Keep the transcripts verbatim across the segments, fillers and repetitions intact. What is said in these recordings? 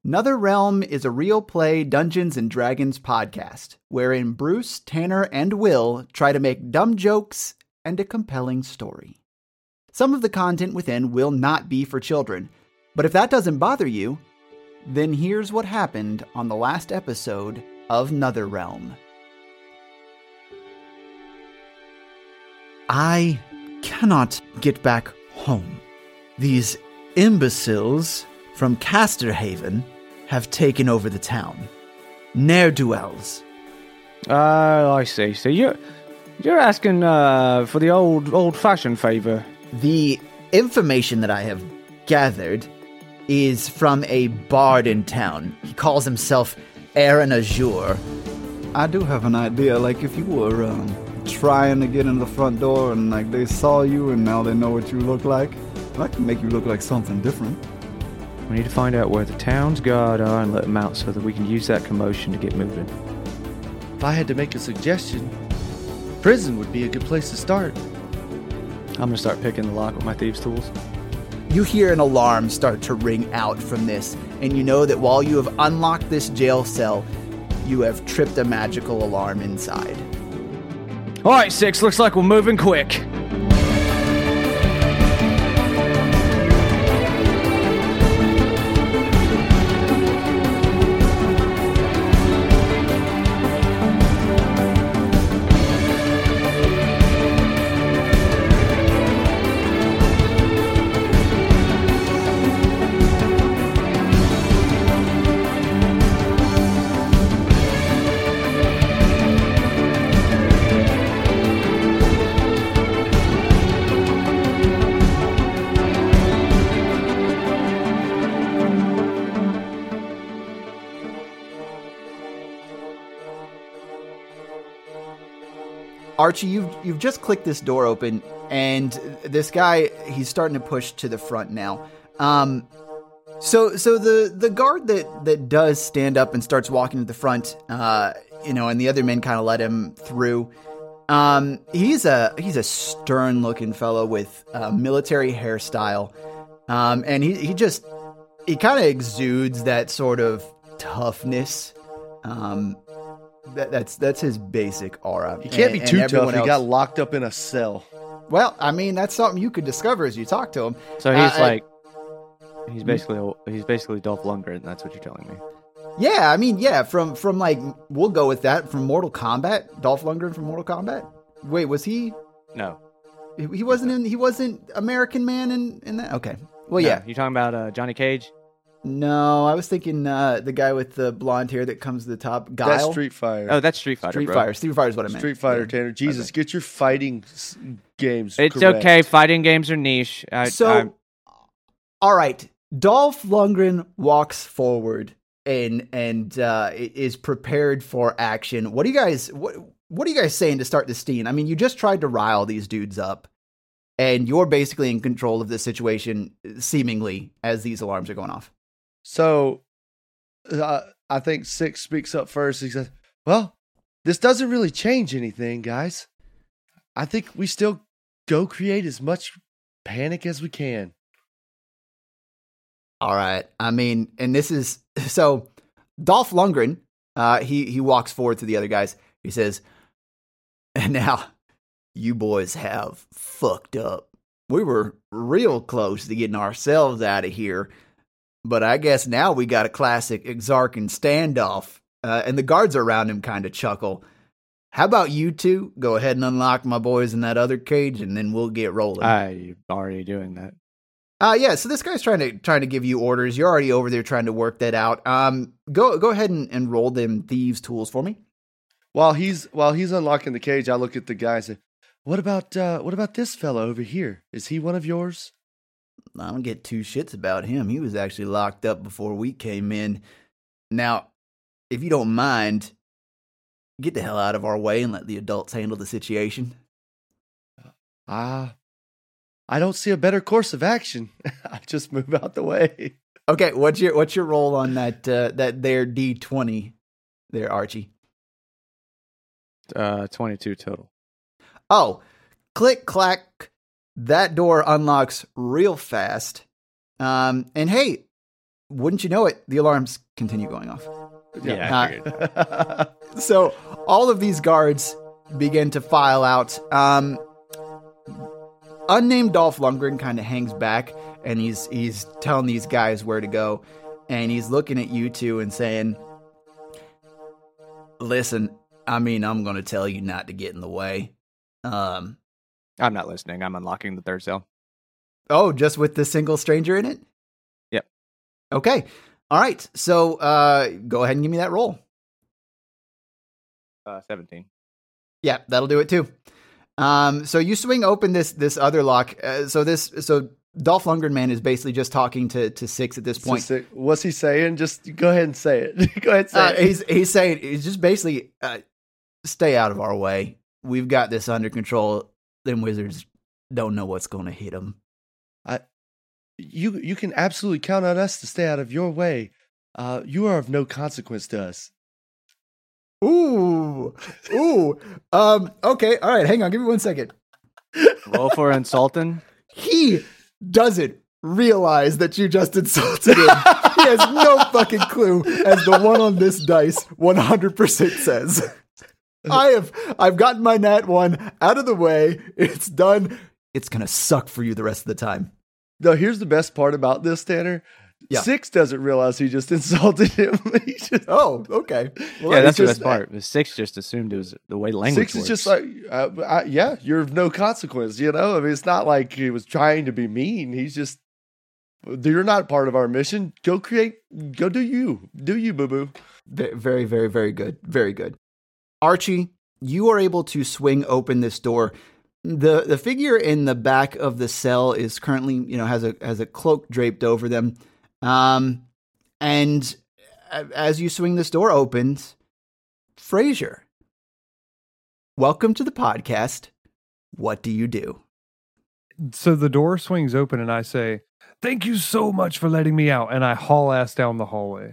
NetherRealm is a real play Dungeons and Dragons podcast, wherein Bruce, Tanner, and Will try to make dumb jokes and a compelling story. Some of the content within will not be for children, but if that doesn't bother you, then here's what happened on the last episode of NetherRealm. I cannot get back home. These imbeciles from Casterhaven have taken over the town. Ne'er-do-wells. Oh, I see. So you're you're asking uh, for the old old-fashioned favor. The information that I have gathered is from a bard in town. He calls himself Aaron Azure. I do have an idea. Like if you were um, trying to get in the front door and like they saw you and now they know what you look like, I can make you look like something different. We need to find out where the town's guard are and let them out so that we can use that commotion to get moving. If I had to make a suggestion, prison would be a good place to start. I'm going to start picking the lock with my thieves' tools. You hear an alarm start to ring out from this, and you know that while you have unlocked this jail cell, you have tripped a magical alarm inside. All right, Six, looks like we're moving quick. Archie, you've you've just clicked this door open, and this guy, he's starting to push to the front now. Um, so so the the guard that that does stand up and starts walking to the front, uh, you know, and the other men kind of let him through. Um, he's a he's a stern looking fellow with a military hairstyle, um, and he he just he kind of exudes that sort of toughness. Um, That, that's that's his basic aura. He can't and, be too tough. else, He got locked up in a cell. Well, I mean, that's something you could discover as you talk to him. So he's uh, like, he's basically he's basically Dolph Lundgren. That's what you're telling me. Yeah, I mean, yeah. From from like, we'll go with that. From Mortal Kombat, Dolph Lundgren from Mortal Kombat. Wait, was he? No, he, he wasn't in. He wasn't American Man in in that. Okay. Well, no, yeah. You talking about uh, Johnny Cage? No, I was thinking uh, the guy with the blonde hair that comes to the top. Guile? That's Street Fighter. Oh, that's Street Fighter. Street bro. Fighter. Street Fighter is what I meant. Street Fighter, yeah. Tanner. Jesus, Okay. get your fighting s- games It's correct. okay. Fighting games are niche. I, So, I'm- all right. Dolph Lundgren walks forward and and uh, is prepared for action. What do you guys what What are you guys saying to start this scene? I mean, you just tried to rile these dudes up, and you're basically in control of this situation, seemingly, as these alarms are going off. So, uh, I think Six speaks up first. He says, well, this doesn't really change anything, guys. I think we still go create as much panic as we can. All right. I mean, and this is so Dolph Lundgren, uh, he, he walks forward to the other guys. He says, and now you boys have fucked up. We were real close to getting ourselves out of here, but I guess now we got a classic Exarchan standoff. Uh, and the guards around him kind of chuckle. How about you two go ahead and unlock my boys in that other cage, and then we'll get rolling. I'm already doing that. Uh, yeah, so this guy's trying to trying to give you orders. You're already over there trying to work that out. Um, go go ahead and, and roll them thieves' tools for me. While he's while he's unlocking the cage, I look at the guy and say, "What about uh, what about this fellow over here? Is he one of yours?" I don't get two shits about him. He was actually locked up before we came in. Now, if you don't mind, get the hell out of our way and let the adults handle the situation. Ah, I don't see a better course of action. I just move out the way. Okay, what's your what's your roll on that uh, that there D twenty there, Archie? Uh, twenty-two total. Oh, click clack. That door unlocks real fast. Um, and hey, wouldn't you know it, the alarms continue going off. Yeah, I figured. Uh, so all of these guards begin to file out. Um, unnamed Dolph Lundgren kind of hangs back, and he's he's telling these guys where to go, and he's looking at you two and saying, "Listen, I mean, I'm going to tell you not to get in the way." Um, I'm not listening. I'm unlocking the third cell. oh, just with the single stranger in it? Yep. Okay. All right. So uh, go ahead and give me that roll. Uh, seventeen. Yeah, that'll do it too. Um, so you swing open this this other lock. Uh, so this so Dolph Lundgren man is basically just talking to to Six at this point. So, what's he saying? Just go ahead and say it. Go ahead and say Uh, it. he's he's saying he's just basically uh, stay out of our way. We've got this under control. Them wizards don't know what's going to hit them. You you can absolutely count on us to stay out of your way. Uh, you are of no consequence to us. Ooh, ooh. Um. Okay. All right. Hang on. Give me one second. Roll for insulting. He doesn't realize that you just insulted him. He has no fucking clue, as the one on this dice one hundred percent says. I have, I've gotten my nat one out of the way. It's done. It's going to suck for you the rest of the time. No, here's the best part about this, Tanner. Yeah. Six doesn't realize he just insulted him. He just, Oh, okay. Well, Yeah, that's the just- best part. The Six just assumed it was the way language Six is works. just like, uh, I, yeah, you're of no consequence. You know, I mean, it's not like he was trying to be mean. He's just, you're not part of our mission. Go create, go do you, do you, boo boo. Ve- Very, very, very good. Very good. Archie, you are able to swing open this door. The the figure in the back of the cell is currently, you know, has a has a cloak draped over them. Um, and a- as you swing this door open, Frazier, welcome to the podcast. What do you do? So the door swings open and I say, "Thank you so much for letting me out." And I haul ass down the hallway.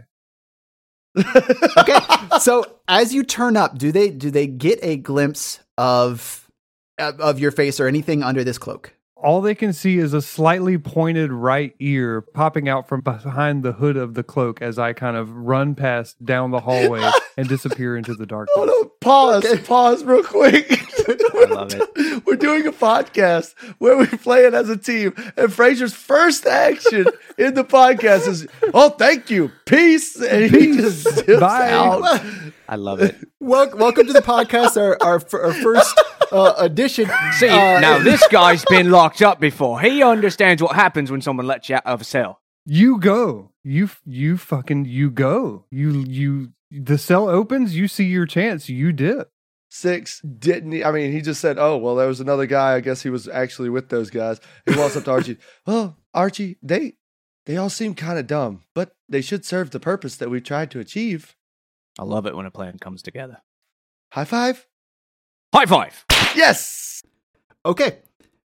Okay, so as you turn up, do they do they get a glimpse of of your face or anything under this cloak? All they can see is a slightly pointed right ear popping out from behind the hood of the cloak as I kind of run past down the hallway and disappear into the darkness. Hold on, pause, Okay. pause real quick. I love it. We're doing a podcast where we play it as a team, and Fraser's first action in the podcast is, "Oh, thank you, peace," and he just zips Bye. out. I love it. Wel- welcome to the podcast, our our, f- our first uh, edition. See, Uh, now this guy's been locked up before. He understands what happens when someone lets you out of a cell. You go. You you fucking you go. You you the cell opens, you see your chance, you dip. Six didn't. I mean, he just said, "Oh, well, there was another guy. I guess he was actually with those guys." He walks up to Archie. "Well, Archie, they they all seem kind of dumb, but they should serve the purpose that we tried to achieve." I love it when a plan comes together. High five. High five. Yes. Okay.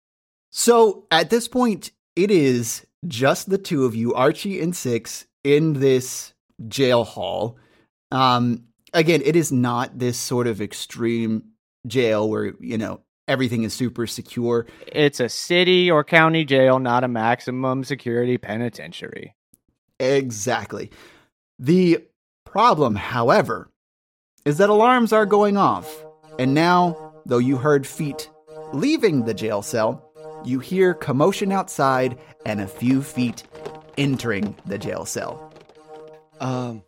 So at this point, it is just the two of you, Archie and Six, in this jail hall. Um, again, it is not this sort of extreme jail where, you know, everything is super secure. It's a city or county jail, not a maximum security penitentiary. Exactly. The problem, however, is that alarms are going off. And now, though you heard feet leaving the jail cell, you hear commotion outside and a few feet entering the jail cell. Um,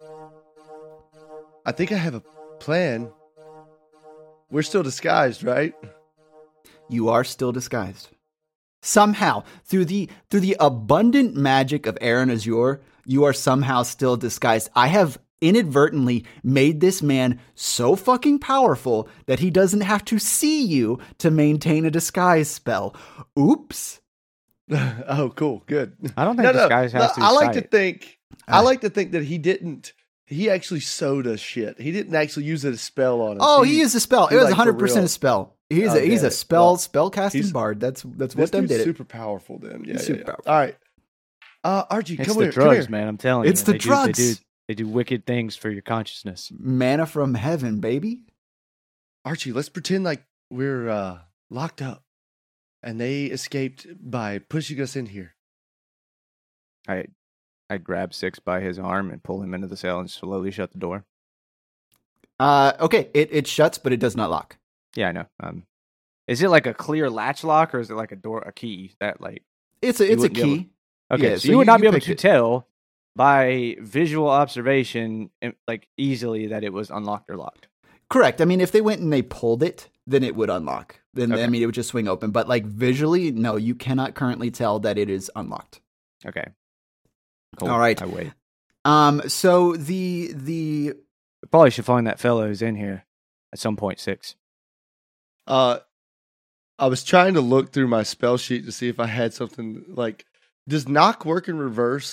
I think I have a plan. We're still disguised, right? You are still disguised. Somehow, through the through the abundant magic of Aaron Azure, you are somehow still disguised. I have inadvertently made this man so fucking powerful that he doesn't have to see you to maintain a disguise spell. Oops. Oh, cool, good. I don't think disguise has to I like to sight. think. I Ah. like to think that he didn't. He actually sewed us shit. He didn't actually use it as a spell on us. Oh, he used a spell. he It was like for one hundred percent real. a spell. He's Oh, a he's damn a it. spell Well, spell casting he's- bard. That's that's This what them dude's did it. super powerful. Then, yeah, He's yeah, super yeah. powerful. All right, uh, Archie, It's come the here, come drugs, here. man. I'm telling It's you. the They do- drugs. They do, they do wicked things for your consciousness. Manna from heaven, baby. Archie, let's pretend like we're uh, locked up, and they escaped by pushing us in here. I I'd grab Six by his arm and pull him into the cell and slowly shut the door. Uh, okay, it, it shuts, but it does not lock. Yeah, I know. Um, is it like a clear latch lock, or is it like a door, a key that like? It's a it's a wouldn't be able- key. Okay, Yeah, so, so you would you- not you be able picked to it. tell by visual observation, em- like easily, that it was unlocked or locked. Correct. I mean, if they went and they pulled it, then it would unlock. Then Okay. I mean, it would just swing open. But like visually, no, you cannot currently tell that it is unlocked. Okay. Cool. All right. I wait. Um. So the the We probably should find that fellow who's in here at some point. Six. Uh, I was trying to look through my spell sheet to see if I had something like. Does knock work in reverse?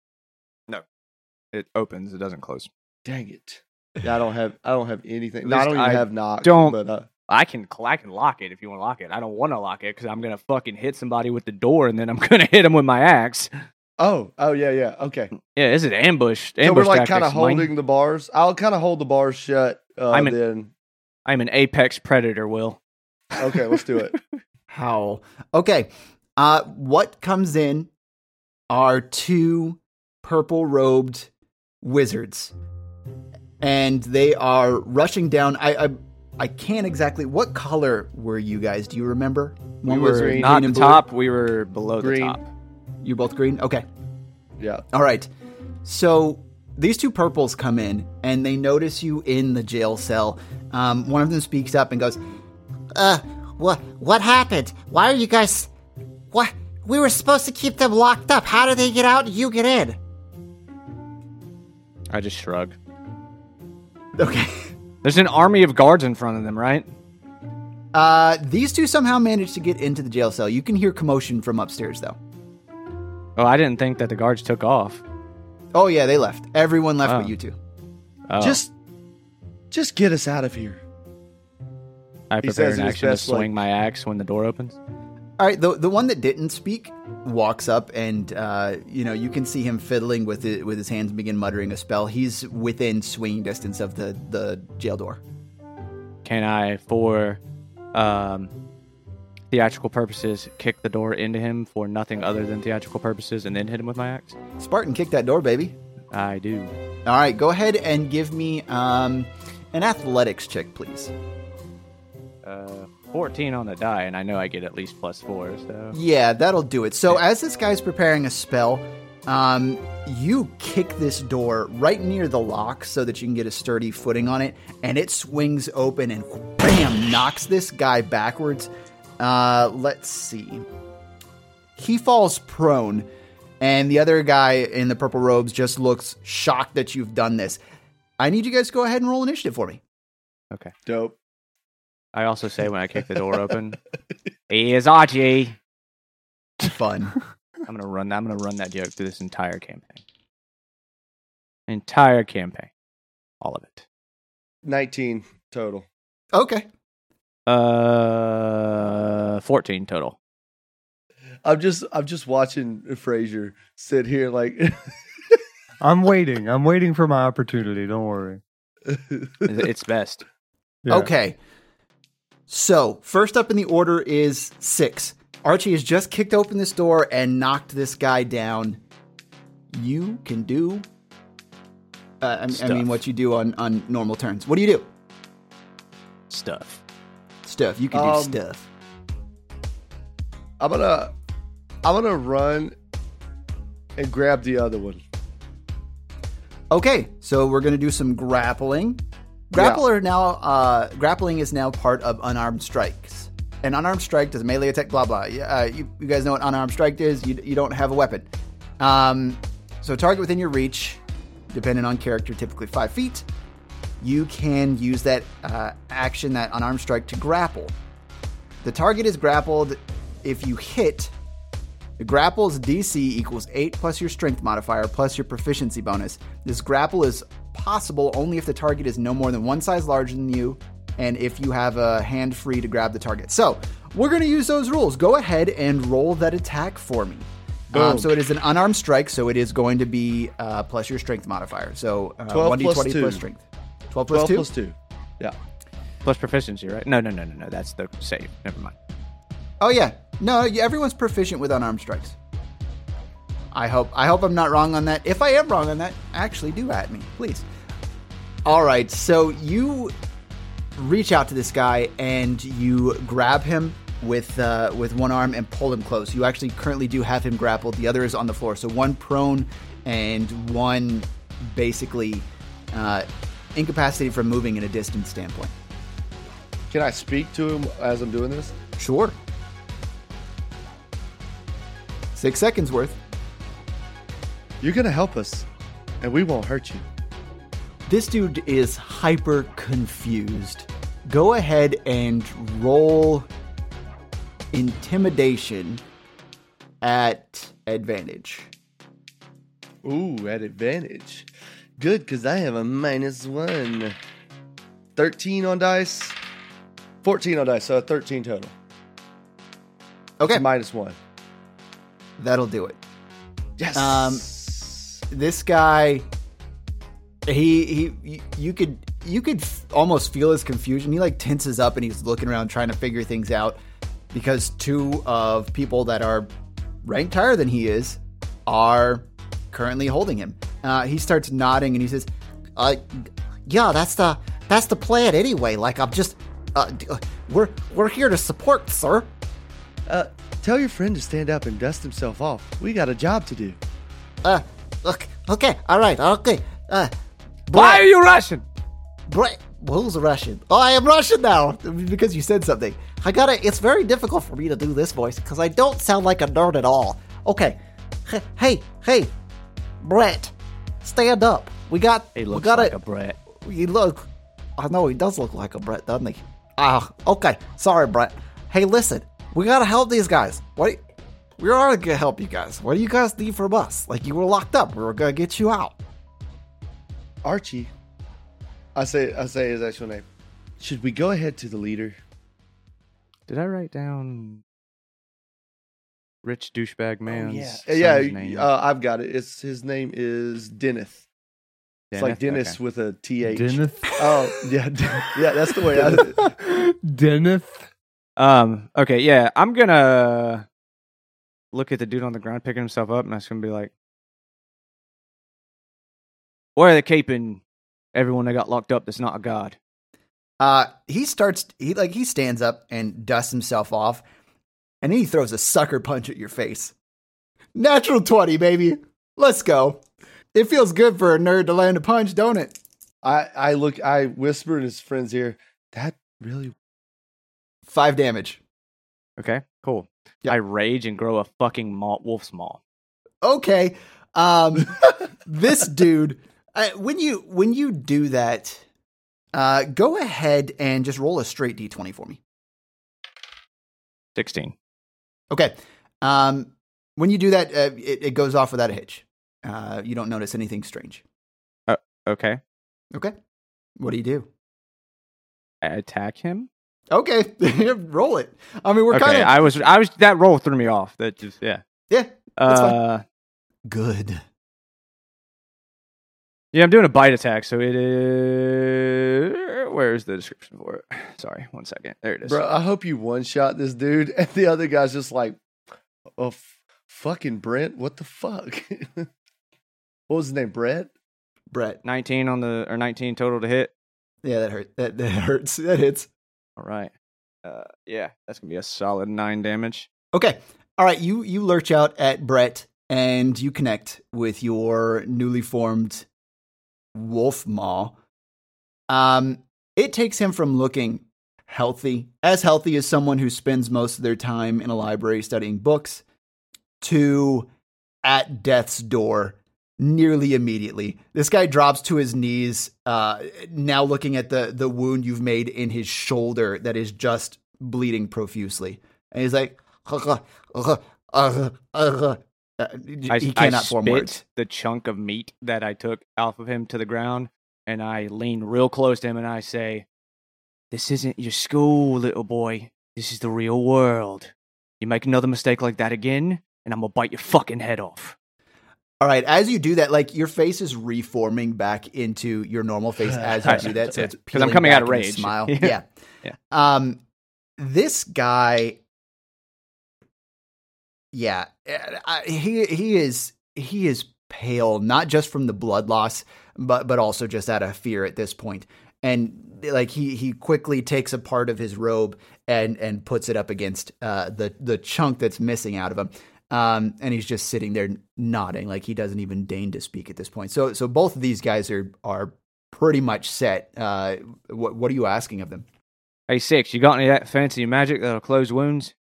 It opens. It doesn't close. Dang it! Yeah, I don't have. I don't have anything. No, I least don't even I have knock. don't- But uh, I can cl- I can lock it if you want to lock it. I don't want to lock it because I'm gonna fucking hit somebody with the door and then I'm gonna hit him with my axe. oh, oh yeah, yeah. Okay. Yeah, this is ambush. So ambush we're like kind tactics, of Mike. holding the bars. I'll kind of hold the bars shut. Uh, I'm an- then I'm an apex predator, Will. okay, let's do it. howl. Okay. Uh, what comes in are two purple robed wizards, and they are rushing down. I I, I can't exactly. What color were you guys? Do you remember? We One were was green. not green the and blue? top. We were below Green. the top. You both green. Okay. Yeah. All right. So these two purples come in and they notice you in the jail cell. Um, one of them speaks up and goes, Uh, what what happened? Why are you guys? What? We were supposed to keep them locked up. How did they get out and you get in? I just shrug. okay. There's an army of guards in front of them, right? Uh, these two somehow managed to get into the jail cell. You can hear commotion from upstairs, though. Oh, I didn't think that the guards took off. Oh, yeah, they left. Everyone left Oh. but you two. Oh. Just, just get us out of here. I he prepare says an in his action to best, like- swing my axe when the door opens. All right, the the one that didn't speak walks up, and uh, you know you can see him fiddling with it with his hands, and begin muttering a spell. He's within swinging distance of the the jail door. Can I, for um, theatrical purposes, kick the door into him for nothing other than theatrical purposes, and then hit him with my axe? Spartan, kick that door, baby. I do. All right, go ahead and give me um, an athletics check, please. Uh, fourteen on the die, and I know I get at least plus four. So Yeah, that'll do it. So as this guy's preparing a spell, um, you kick this door right near the lock so that you can get a sturdy footing on it, and it swings open and bam, knocks this guy backwards. Uh, let's see. He falls prone, and the other guy in the purple robes just looks shocked that you've done this. I need you guys to go ahead and roll initiative for me. okay. Dope. I also say when I kick the door open, "Here's Archie." Fun. I'm gonna run. I'm gonna run that joke through this entire campaign. Entire campaign, all of it. Nineteen total. Okay. Uh, fourteen total. I'm just, I'm just watching Frasier sit here like. I'm waiting. I'm waiting for my opportunity. Don't worry. It's best. Yeah. Okay. So, first up in the order is Six. Archie has just kicked open this door and knocked this guy down. You can do... Uh, I, I mean, Stuff. what you do on, on normal turns. What do you do? Stuff. Stuff. You can Um, do stuff. I'm gonna, I'm gonna run and grab the other one. Okay, so we're going to do some grappling. Grapple are now, uh, grappling is now part of unarmed strikes. An unarmed strike does a melee attack, blah, blah. Uh, you, you guys know what unarmed strike is. You, you don't have a weapon. Um, so target within your reach, depending on character, typically five feet. You can use that uh, action, that unarmed strike, to grapple. The target is grappled. If you hit, the grapple's D C equals eight plus your strength modifier plus your proficiency bonus. This grapple is possible only if the target is no more than one size larger than you and if you have a hand free to grab the target. So we're going to use those rules. Go ahead and roll that attack for me. Um, so it is an unarmed strike, so it is going to be uh, plus your strength modifier. So uh, twelve one d twenty plus two. plus strength. twelve plus Twelve two? plus two. Yeah. Plus proficiency, right? No, no, no, no, no. That's the save. Never mind. Oh, yeah. No, yeah, everyone's proficient with unarmed strikes. I hope I hope I'm not wrong on that. If I am wrong on that, actually do at me, please. All right, so you reach out to this guy and you grab him with uh, with one arm and pull him close. You actually currently do have him grappled. The other is on the floor. So one prone and one basically uh, incapacitated from moving in a distance standpoint. Can I speak to him as I'm doing this? Sure. Six seconds worth. You're going to help us, and we won't hurt you. This dude is hyper confused. Go ahead and roll intimidation at advantage. Ooh, at advantage. Good, because I have a minus one. thirteen on dice. fourteen on dice, so thirteen total. Okay. Minus one. That'll do it. Yes. Um, this guy, he he, you could you could f- almost feel his confusion. He like tenses up and he's looking around trying to figure things out because two of people that are ranked higher than he is are currently holding him. Uh, he starts nodding and he says, Uh, yeah, that's the that's the plan anyway. Like I'm just, uh, d- uh, we're we're here to support, sir. Uh, tell your friend to stand up and dust himself off. We got a job to do. Uh, look, okay, all right, okay. Uh, Why are you Russian? Brett, who's Russian? Oh, I am Russian now because you said something. I gotta. It's very difficult for me to do this voice because I don't sound like a nerd at all. Okay, hey, hey, hey, Brett, stand up. We got. He we looks gotta, like a Brett. He look. I know he does look like a Brett, doesn't he? Ah, okay. Sorry, Brett. Hey, listen, we gotta help these guys. What? We are gonna help you guys. What do you guys need from us? Like you were locked up. We were gonna get you out. Archie, I say I say his actual name. Should we go ahead to the leader? Did I write down rich douchebag man's yeah, son's yeah. name? Uh, I've got it. It's his name is Dennis. It's like Dennis? Dennis Okay. with a T H. Dennis. Oh yeah, yeah. That's the way. I, Dennis. Um. Okay. Yeah. I'm gonna look at the dude on the ground picking himself up, and I'm just gonna be like, "Why are they keeping everyone that got locked up? That's not a god." Uh, he starts, he like, he stands up and dusts himself off, and then he throws a sucker punch at your face. Natural twenty, baby. Let's go. It feels good for a nerd to land a punch, don't it? I I look. I whisper in his friend's ear. That really. Five damage. Okay. Cool. Yep. I rage and grow a fucking maw, wolf's maw. Okay. Um, this dude, uh, when you, when you do that, uh, go ahead and just roll a straight D twenty for me. Sixteen. Okay. Um, when you do that, uh, it, it goes off without a hitch. Uh, you don't notice anything strange. Okay. Okay. What do you do? I attack him. Okay. Roll it. I mean, we're Okay. kind of, I was. I was. That roll threw me off. That just. Yeah. yeah, that's fine. Uh. Good. Yeah. I'm doing a bite attack. So it is. Where's the description for it? Sorry. One second. There it is. Bro, I hope you one shot this dude, and the other guy's just like, "Oh, f- fucking Brent, what the fuck?" What was his name? Brett. Brett. nineteen on the or nineteen total to hit. Yeah, that hurt. That, that hurts. That hits. All right. Uh. Yeah. That's gonna be a solid nine damage. Okay. All right. You, you lurch out at Brett and you connect with your newly formed wolf maw. Um, it takes him from looking healthy, as healthy as someone who spends most of their time in a library studying books, to at death's door nearly immediately. This guy drops to his knees, uh, now looking at the, the wound you've made in his shoulder that is just bleeding profusely. And he's like, uh, uh, uh, uh, uh, I, he cannot I form spit words. the chunk of meat that I took off of him to the ground, and I lean real close to him and I say, "This isn't your school, little boy. This is the real world. You make another mistake like that again, and I'm gonna bite your fucking head off." All right, as you do that, like your face is reforming back into your normal face as you do that, so it's because I'm peeling coming back out of in a rage. Smile, Yeah. yeah, Yeah. Um, this guy, yeah, I, he he is he is pale, not just from the blood loss, but but also just out of fear at this point. And like he he quickly takes a part of his robe and and puts it up against uh, the the chunk that's missing out of him. Um, and he's just sitting there nodding, like he doesn't even deign to speak at this point. So so both of these guys are are pretty much set. Uh, what what are you asking of them? Hey, Six, you got any of that fancy magic that'll close wounds?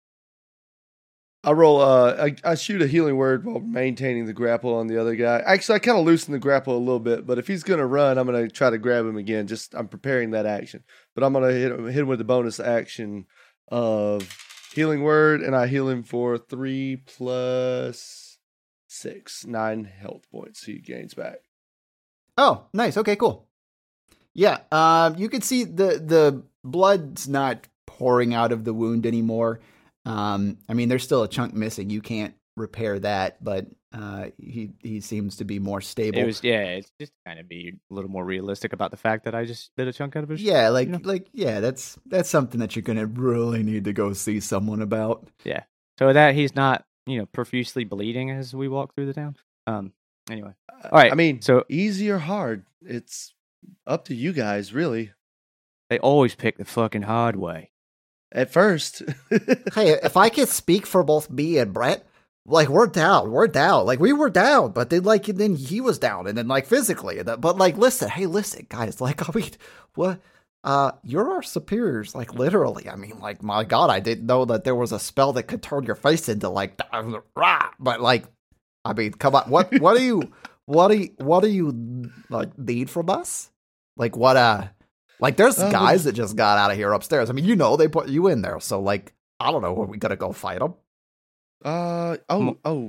I roll. Uh, I, I shoot a healing word while maintaining the grapple on the other guy. Actually, I kind of loosen the grapple a little bit, but if he's gonna run, I'm gonna try to grab him again. Just I'm preparing that action, but I'm gonna hit him, hit him with the bonus action of healing word, and I heal him for three plus six, nine health points. He gains back. Oh, nice. Okay, cool. Yeah, um, you can see the the blood's not pouring out of the wound anymore. Um, I mean, there's still a chunk missing. You can't repair that, but uh, he he seems to be more stable. It was yeah. It's just kind of be a little more realistic about the fact that I just bit a chunk out of his. Yeah, like you know? like yeah, that's that's something that you're gonna really need to go see someone about. Yeah. So that he's not you know profusely bleeding as we walk through the town. Um. Anyway. All right. I mean, so easy or hard, it's up to you guys, really. they always pick the fucking hard way. At first. Hey, if I could speak for both me and Brett, like we're down, we're down. Like we were down, but then like then he was down, and then like physically. And then, but like, listen, hey, listen, guys. Like, I mean, what? Uh, you're our superiors, like literally. I mean, like, my God, I didn't know that there was a spell that could turn your face into like, rah. But like, I mean, come on, what? What do you? What do you? What do you like need from us? Like, what? Uh. Like, there's Uh, guys that just got out of here upstairs. I mean, you know, they put you in there. So, like, I don't know. Are we going to go fight them? uh oh Mo- oh.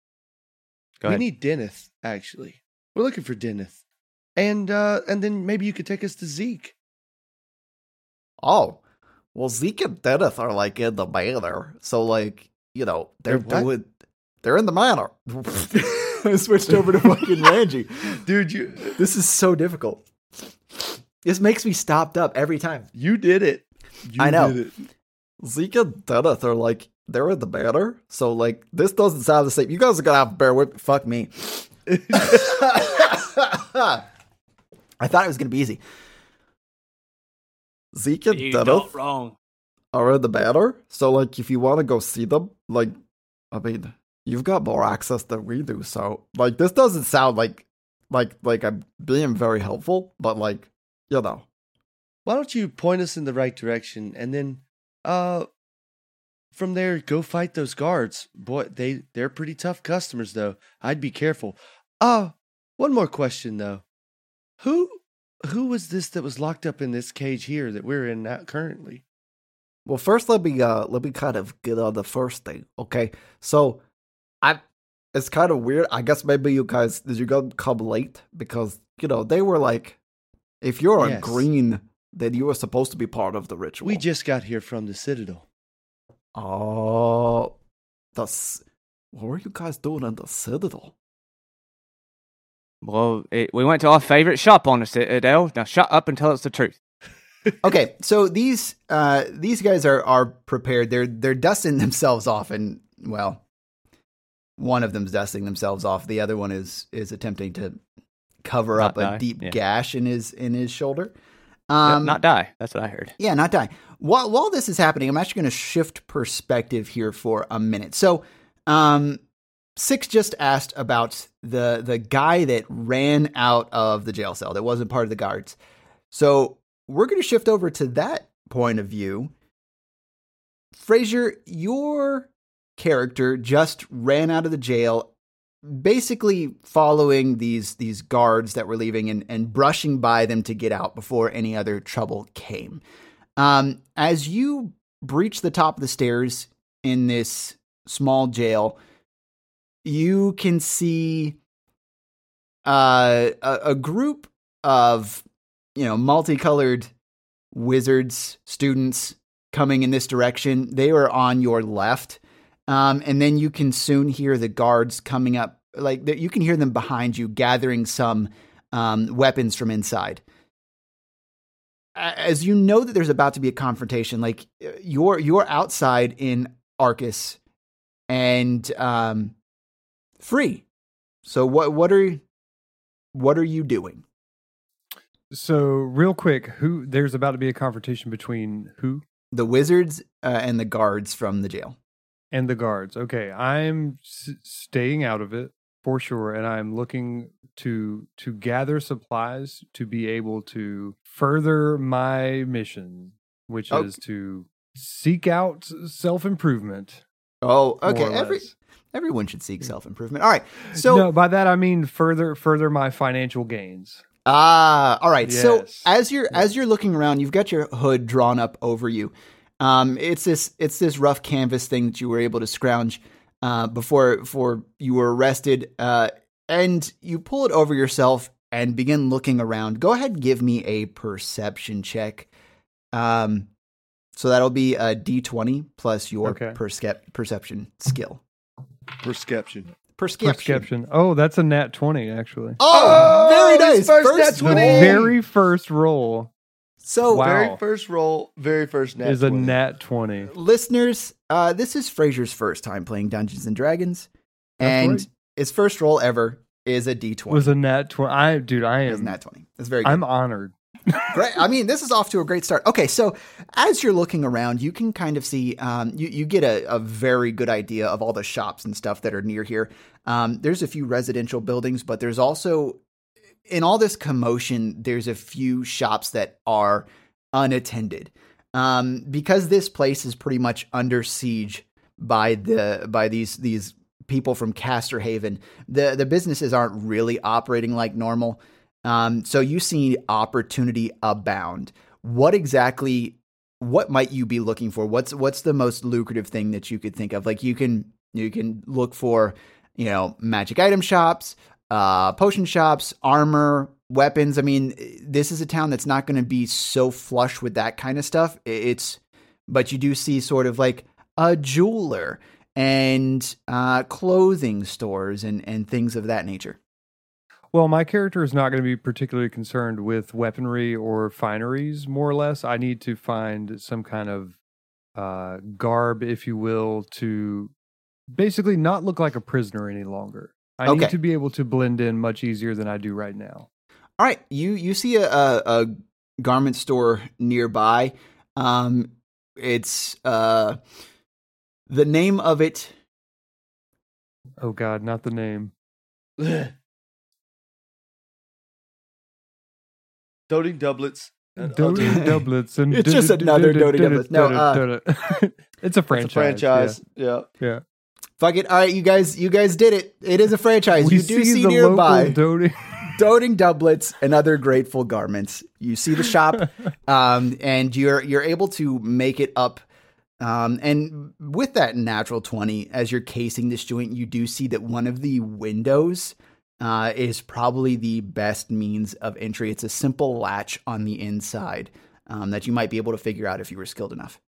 Go we ahead. need Dennis, actually. We're looking for Dennis. And uh and then maybe you could take us to Zeke. Oh, well, Zeke and Dennis are, like, in the manor. So, like, you know, they're They're what? doing, they're in the manor. I switched over to fucking Ranji. Dude, you This is so difficult. This makes me stopped up every time. you did it. You I know. did it. Zeke and Dennis are, like, they're in the manor. So, like, this doesn't sound the same. You guys are going to have to bear with me. Fuck me. I thought it was going to be easy. Zeke and You Dennis not wrong. are in the manor. So, like, if you want to go see them, like, I mean, you've got more access than we do. So, like, this doesn't sound like, like, like I'm being very helpful, but, like, you know. Why don't you point us in the right direction and then uh from there go fight those guards. Boy, they they're pretty tough customers though. I'd be careful. Uh one more question though. Who who was this that was locked up in this cage here that we're in now currently? Well, first let me uh let me kind of get on the first thing, okay? So, I it's kind of weird. I guess maybe you guys did you guys come late because you know they were like, if you're Yes. a green, then you were supposed to be part of the ritual. We just got here from the Citadel. oh, that's what were you guys doing in the Citadel? Well, it, we went to our favorite shop on the Citadel. Now shut up and tell us the truth. Okay, so these uh, these guys are are prepared. They're they're dusting themselves off, and well, one of them's dusting themselves off. The other one is is attempting to cover Not up a die, deep yeah. gash in his in his shoulder. Yeah, Um, not die. That's what I heard. Yeah, not die. While while this is happening, I'm actually going to shift perspective here for a minute. So, um, Six just asked about the the guy that ran out of the jail cell that wasn't part of the guards. So we're going to shift over to that point of view. Frazier, your character just ran out of the jail, basically following these these guards that were leaving and, and brushing by them to get out before any other trouble came. Um, as you breach the top of the stairs in this small jail, you can see uh, a, a group of, you know, multicolored wizards, students coming in this direction. They are on your left. Um, and then you can soon hear the guards coming up. Like, you can hear them behind you gathering some um, weapons from inside. As you know that there's about to be a confrontation, like, you're you're outside in Arcus and um, free. So what what are what are you doing? So real quick, who there's about to be a confrontation between who The wizards uh, and the guards from the jail. and the guards. Okay, I'm s- staying out of it for sure, and I'm looking to to gather supplies to be able to further my mission, which Okay. is to seek out self improvement. Oh, okay. Every everyone should seek self improvement. All right. So no, by that I mean further further my financial gains. Ah, all right. So Yes. as you're as you're looking around, you've got your hood drawn up over you. Um, it's this it's this rough canvas thing that you were able to scrounge uh, before before you were arrested, uh, and you pull it over yourself and begin looking around. Go ahead, and give me a perception check. Um, so that'll be a D twenty plus your Okay. percep- perception skill. Perception. Perception. Perception. Oh, that's a nat twenty actually. Oh, very his nice. first nat The twenty. very first roll So Wow. Very first roll, very first nat is a twenty. nat twenty. listeners, uh, this is Fraser's first time playing Dungeons and Dragons, That's and right. his first roll ever is a D twenty. Was a nat twenty. I dude, I It was am. nat twenty. That's very good. I'm honored. Great. I mean, this is off to a great start. Okay, so as you're looking around, you can kind of see, um, you, you get a, a very good idea of all the shops and stuff that are near here. Um, there's a few residential buildings, but there's also, in all this commotion, there's a few shops that are unattended. Um, because this place is pretty much under siege by the by these these people from Castor Haven, the the businesses aren't really operating like normal. Um, so you see opportunity abound. What exactly, what might you be looking for? What's, what's the most lucrative thing that you could think of? Like you can, you can look for, you know, magic item shops, uh, potion shops, armor, weapons. I mean, this is a town that's not going to be so flush with that kind of stuff. It's, but you do see sort of like a jeweler and, uh, clothing stores and, and things of that nature. Well, my character is not going to be particularly concerned with weaponry or fineries, more or less. I need to find some kind of uh, garb, if you will, to basically not look like a prisoner any longer. I Okay. need to be able to blend in much easier than I do right now. All right, you you see a, a, a garment store nearby. Um, it's uh, the name of it. Oh, God, not the name. Doting doublets. and Doting other- doublets. And It's just another Doting doublets. No, uh, it's a It's a franchise. franchise. Yeah. Yeah. yeah. Fuck it. All right, you guys, you guys did it. It is a franchise. We you do see, the nearby local Doting. doting doublets and other grateful garments. You see the shop, um, and you're you're able to make it up. Um, and with that natural twenty, as you're casing this joint, you do see that one of the windows uh, is probably the best means of entry. It's a simple latch on the inside um, that you might be able to figure out if you were skilled enough.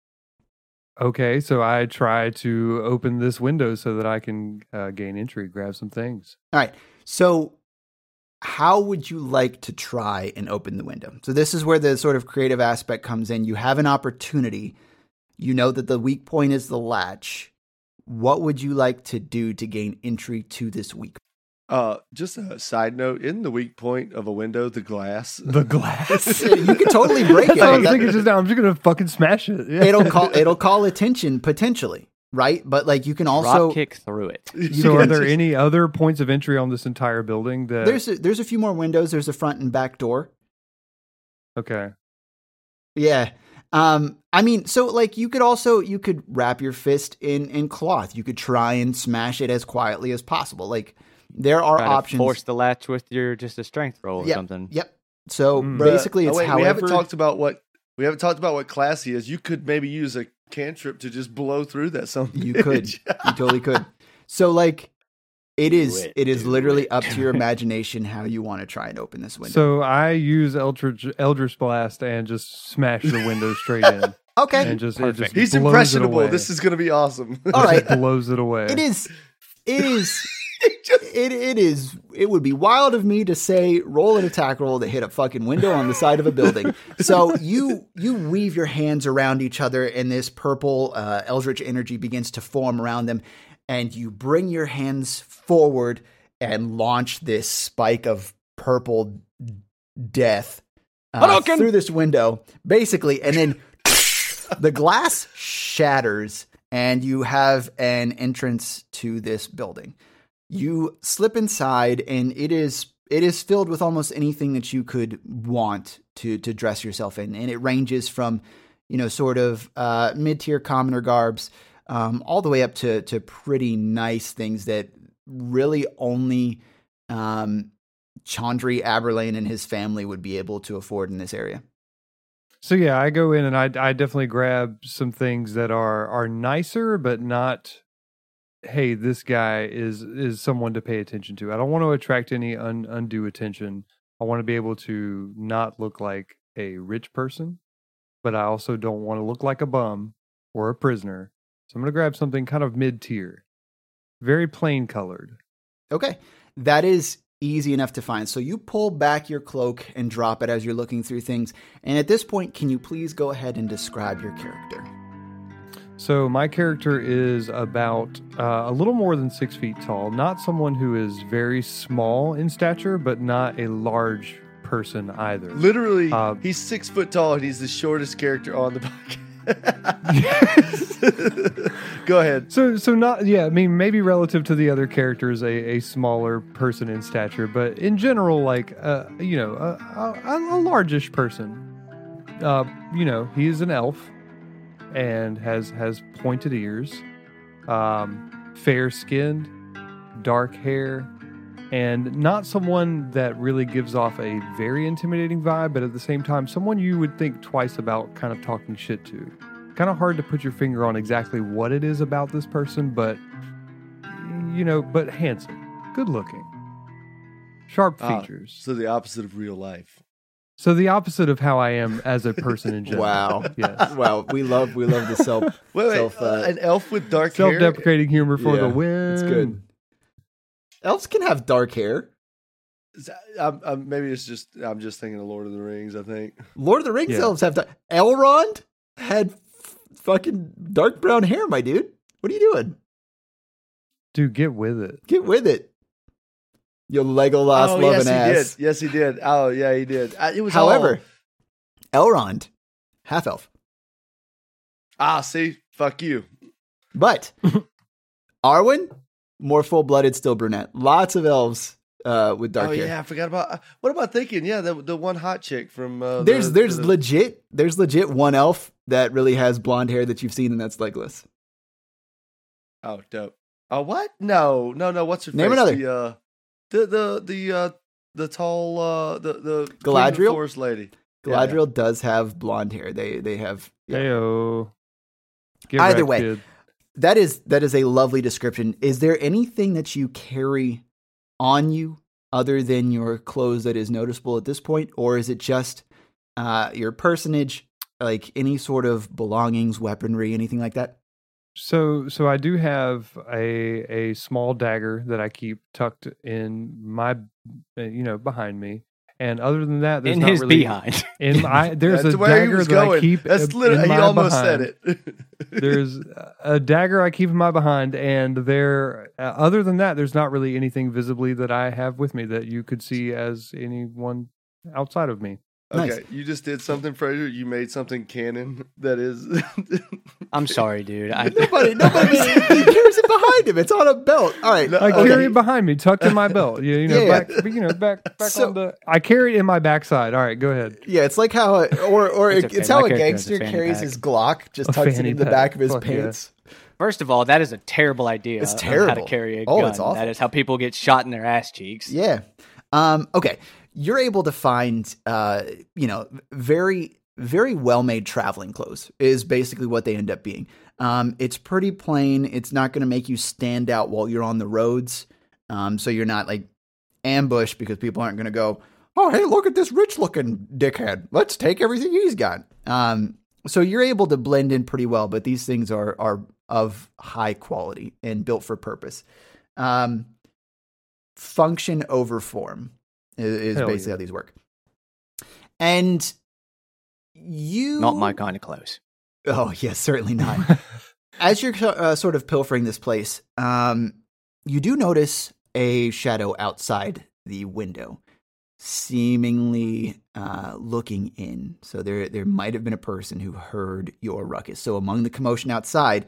Okay, so I try to open this window so that I can uh, gain entry, grab some things. All right. So how would you like to try and open the window? So this is where the sort of creative aspect comes in. You have an opportunity. You know that the weak point is the latch. What would you like to do to gain entry to this weak? Uh, just a side note: in the weak point of a window, the glass. The glass. You could totally break That's it. what I was That- thinking just now. I'm just gonna fucking smash it. Yeah. it'll call it'll call attention potentially, right? But like you can also Drop kick through it. So, are can there just- any other points of entry on this entire building? That there's a, there's a few more windows. There's a front and back door. okay. Yeah. Um, I mean, so like you could also, you could wrap your fist in, in cloth. You could try and smash it as quietly as possible. Like there are Try to options. force the latch with your just a strength roll or Yep. something. Yep. So Mm. basically Uh, it's oh, wait, however. we haven't talked about what we haven't talked about what classy is. You could maybe use a cantrip to just blow through that something. You could. You totally could. So like it Do is, it, it is do literally it. up to your imagination how you want to try and open this window. So I use Eldritch, Eldritch Blast and just smash the window straight in, okay. and just, it Perfect. just He's blows it impressionable. away. This is going to be awesome. All right. Just blows it away. It is, it is, it, it is, it would be wild of me to say roll an attack roll to hit a fucking window on the side of a building. So you, you weave your hands around each other and this purple, uh, eldritch energy begins to form around them and you bring your hands forward and launch this spike of purple death uh, through this window, basically, and then the glass shatters, and you have an entrance to this building. You slip inside, and it is it is filled with almost anything that you could want to to dress yourself in, and it ranges from, you know, sort of uh, mid-tier commoner garbs, um, all the way up to to pretty nice things that really only um, Chandri Aberlane and his family would be able to afford in this area. So yeah, I go in and I I definitely grab some things that are are nicer, but not, hey, this guy is is someone to pay attention to. I don't want to attract any un, undue attention. I want to be able to not look like a rich person, but I also don't want to look like a bum or a prisoner. So I'm going to grab something kind of mid-tier, very plain colored. Okay, that is easy enough to find. So you pull back your cloak and drop it as you're looking through things. And at this point, can you please go ahead and describe your character? So my character is about uh, a little more than six feet tall. Not someone who is very small in stature, but not a large person either. Literally, Uh, he's six foot tall and he's the shortest character on the podcast. Go ahead. So, so not yeah. I mean, maybe relative to the other characters, a, a smaller person in stature, but in general, like uh, you know, a, a, a largish person. Uh, you know, he is an elf and has has pointed ears, um, fair skinned, dark hair, and not someone that really gives off a very intimidating vibe, but at the same time, someone you would think twice about kind of talking shit to. Kind of hard to put your finger on exactly what it is about this person, but, you know, but handsome, good looking, sharp Ah, features. So the opposite of real life. So the opposite of how I am as a person in general. Wow. Yes. Wow, we love we love the self Wait, wait, self uh, uh, an elf with dark hair? Self-deprecating humor for the Yeah, win. it's good. Elves can have dark hair. Is that- I'm, I'm, maybe it's just, I'm just thinking of Lord of the Rings, I think. Lord of the Rings Yeah. elves have dark. Elrond had f- fucking dark brown hair, my dude. What are you doing? Dude, get with it. Get with it. Your Legolas oh, loving yes, he ass. did. Yes, he did. Oh, yeah, he did. Uh, it was However, all- Elrond, half elf. ah, see, fuck you. But Arwen, more full blooded, still brunette. Lots of elves uh, with dark oh, hair. yeah, I forgot about, uh, what am I thinking? Yeah, the, the one hot chick from, uh, There's the, there's the, legit there's legit one elf that really has blonde hair that you've seen, and that's Legolas. oh, dope. Oh, what? No, no, no. What's her Name face? another. The, uh, the, the, the, uh, the tall, uh, the, the Queen of the Galadriel? Forest lady. Yeah, yeah. Galadriel does have blonde hair. They they have yeah. Heyo. Get Either wrecked, way. kid. That is that is a lovely description. Is there anything that you carry on you other than your clothes that is noticeable at this point, or is it just uh, your personage, like any sort of belongings, weaponry, anything like that? So, so I do have a a small dagger that I keep tucked in my, uh, you know, behind me. And other than that, there's in not his really behind. in my there's That's a where he dagger was that I going. keep. That's in literally, he my almost behind. said it. There's a dagger I keep in my behind, and there. Uh, other than that, there's not really anything visibly that I have with me that you could see as anyone outside of me. Okay, Nice. you just did something, Fraser. You made something canon that is. I'm sorry, dude. I, Nobody, nobody he carries it behind him. It's on a belt. All right, No, I Okay. carry it behind me, tucked in my belt. You, you know, Yeah, back, you know, back, back So- on the. I carry it in my backside. All right, go ahead. Yeah, it's like how, or or It's it's, okay. how My a character has a gangster fanny carries pack. his Glock, just A tucks it fanny in the pack. back of his Fuck yeah. pants. first of all, that is a terrible idea. It's of How terrible. to carry a Oh, gun. it's awful. That is how people get shot in their ass cheeks. Yeah. Um, okay. You're able to find, uh, you know, very, very well-made traveling clothes is basically what they end up being. Um, it's pretty plain. It's not going to make you stand out while you're on the roads. Um, so you're not like ambushed because people aren't going to go, oh, hey, look at this rich-looking dickhead. Let's take everything he's got. Um, so you're able to blend in pretty well, but these things are are of high quality and built for purpose. Um, function over form is, is Hell basically yeah. how these work. And you... Not my kind of clothes. Oh, yes, certainly not. As you're uh, sort of pilfering this place, um, you do notice a shadow outside the window, seemingly uh, looking in. So there, there might have been a person who heard your ruckus. So among the commotion outside,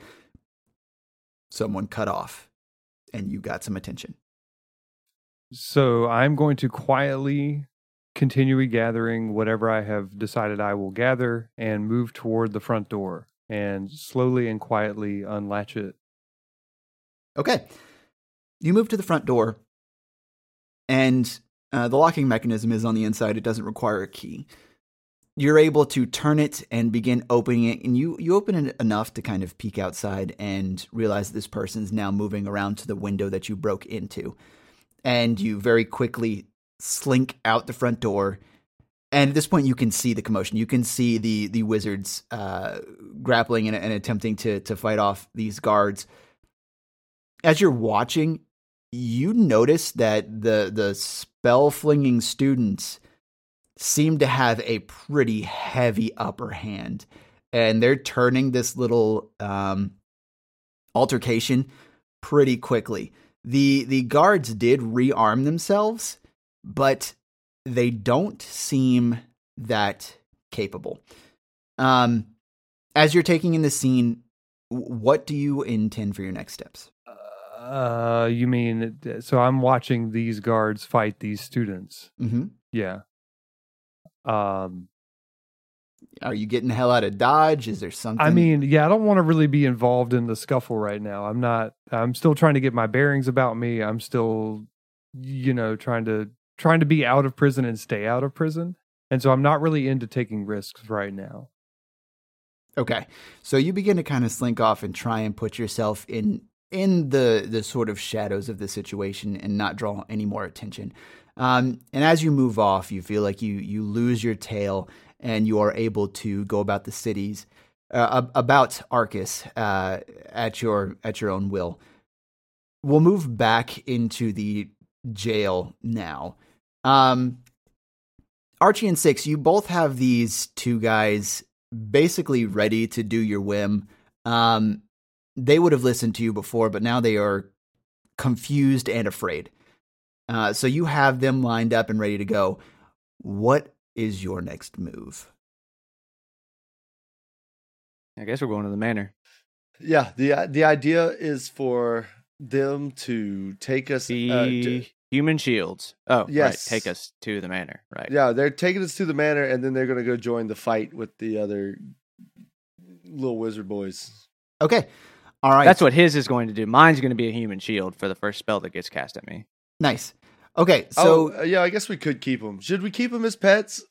someone cut off, and you got some attention. So I'm going to quietly continue gathering whatever I have decided I will gather and move toward the front door and slowly and quietly unlatch it. Okay. You move to the front door, and uh, the locking mechanism is on the inside. It doesn't require a key. You're able to turn it and begin opening it, and you, you open it enough to kind of peek outside and realize this person's now moving around to the window that you broke into. And you very quickly slink out the front door, and at this point you can see the commotion. You can see the the wizards uh, grappling and, and attempting to to fight off these guards. As you're watching, you notice that the the spell-flinging students seem to have a pretty heavy upper hand, and they're turning this little um, altercation pretty quickly. The the guards did rearm themselves, but they don't seem that capable. Um, as you're taking in the scene, what do you intend for your next steps? Uh, you mean, so I'm watching these guards fight these students. Mm-hmm. Yeah. Um, Are you getting the hell out of Dodge? Is there something? I mean, yeah, I don't want to really be involved in the scuffle right now. I'm not, I'm still trying to get my bearings about me. I'm still, you know, trying to, trying to be out of prison and stay out of prison. And so I'm not really into taking risks right now. Okay. So you begin to kind of slink off and try and put yourself in, in the, the sort of shadows of the situation and not draw any more attention. Um, and as you move off, you feel like you, you lose your tail, and you are able to go about the cities, uh, about Arcus, uh, at your at your own will. We'll move back into the jail now. Um, Archie and Six, you both have these two guys basically ready to do your whim. Um, they would have listened to you before, but now they are confused and afraid. Uh, so you have them lined up and ready to go. What is your next move? I guess we're going to the manor. Yeah, the the idea is for them to take us. The uh, to, human shields. Oh, Yes. right. Take us to the manor. Right. yeah, they're taking us to the manor, and then they're going to go join the fight with the other little wizard boys. Okay. All right. That's what his is going to do. Mine's going to be a human shield for the first spell that gets cast at me. Nice. Okay. So, oh, uh, yeah, I guess we could keep them. Should we keep them as pets?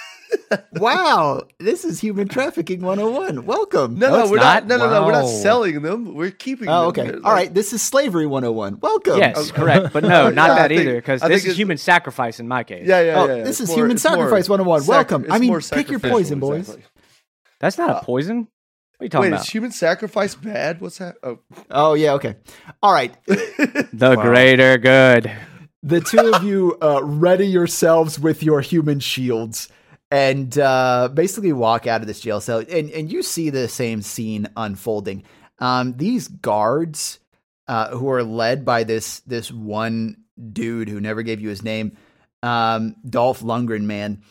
wow. This is human trafficking one oh one. Welcome. No, No, no, it's we're not. not. No, no, no, we're not Wow. selling them. We're keeping Oh, them. okay. They're All like- right. This is slavery one oh one. Welcome. Yes, Okay. correct. But no, not Yeah, I that think- either, because I this think is it's- human sacrifice in my case. Yeah, yeah, Oh, yeah. yeah. this It's is more- human it's more sacrifice one oh one. sacri- Welcome. it's I mean, more pick your sacrificial, poison, boys. exactly. That's not Uh, a poison. What are you talking Wait, about? is human sacrifice bad? What's that? Oh, Oh, yeah. Okay. All right. The Wow. greater good. The two of you uh, ready yourselves with your human shields and uh, basically walk out of this jail cell. And, and you see the same scene unfolding. Um, these guards uh, who are led by this this one dude who never gave you his name, um, Dolph Lundgren, man,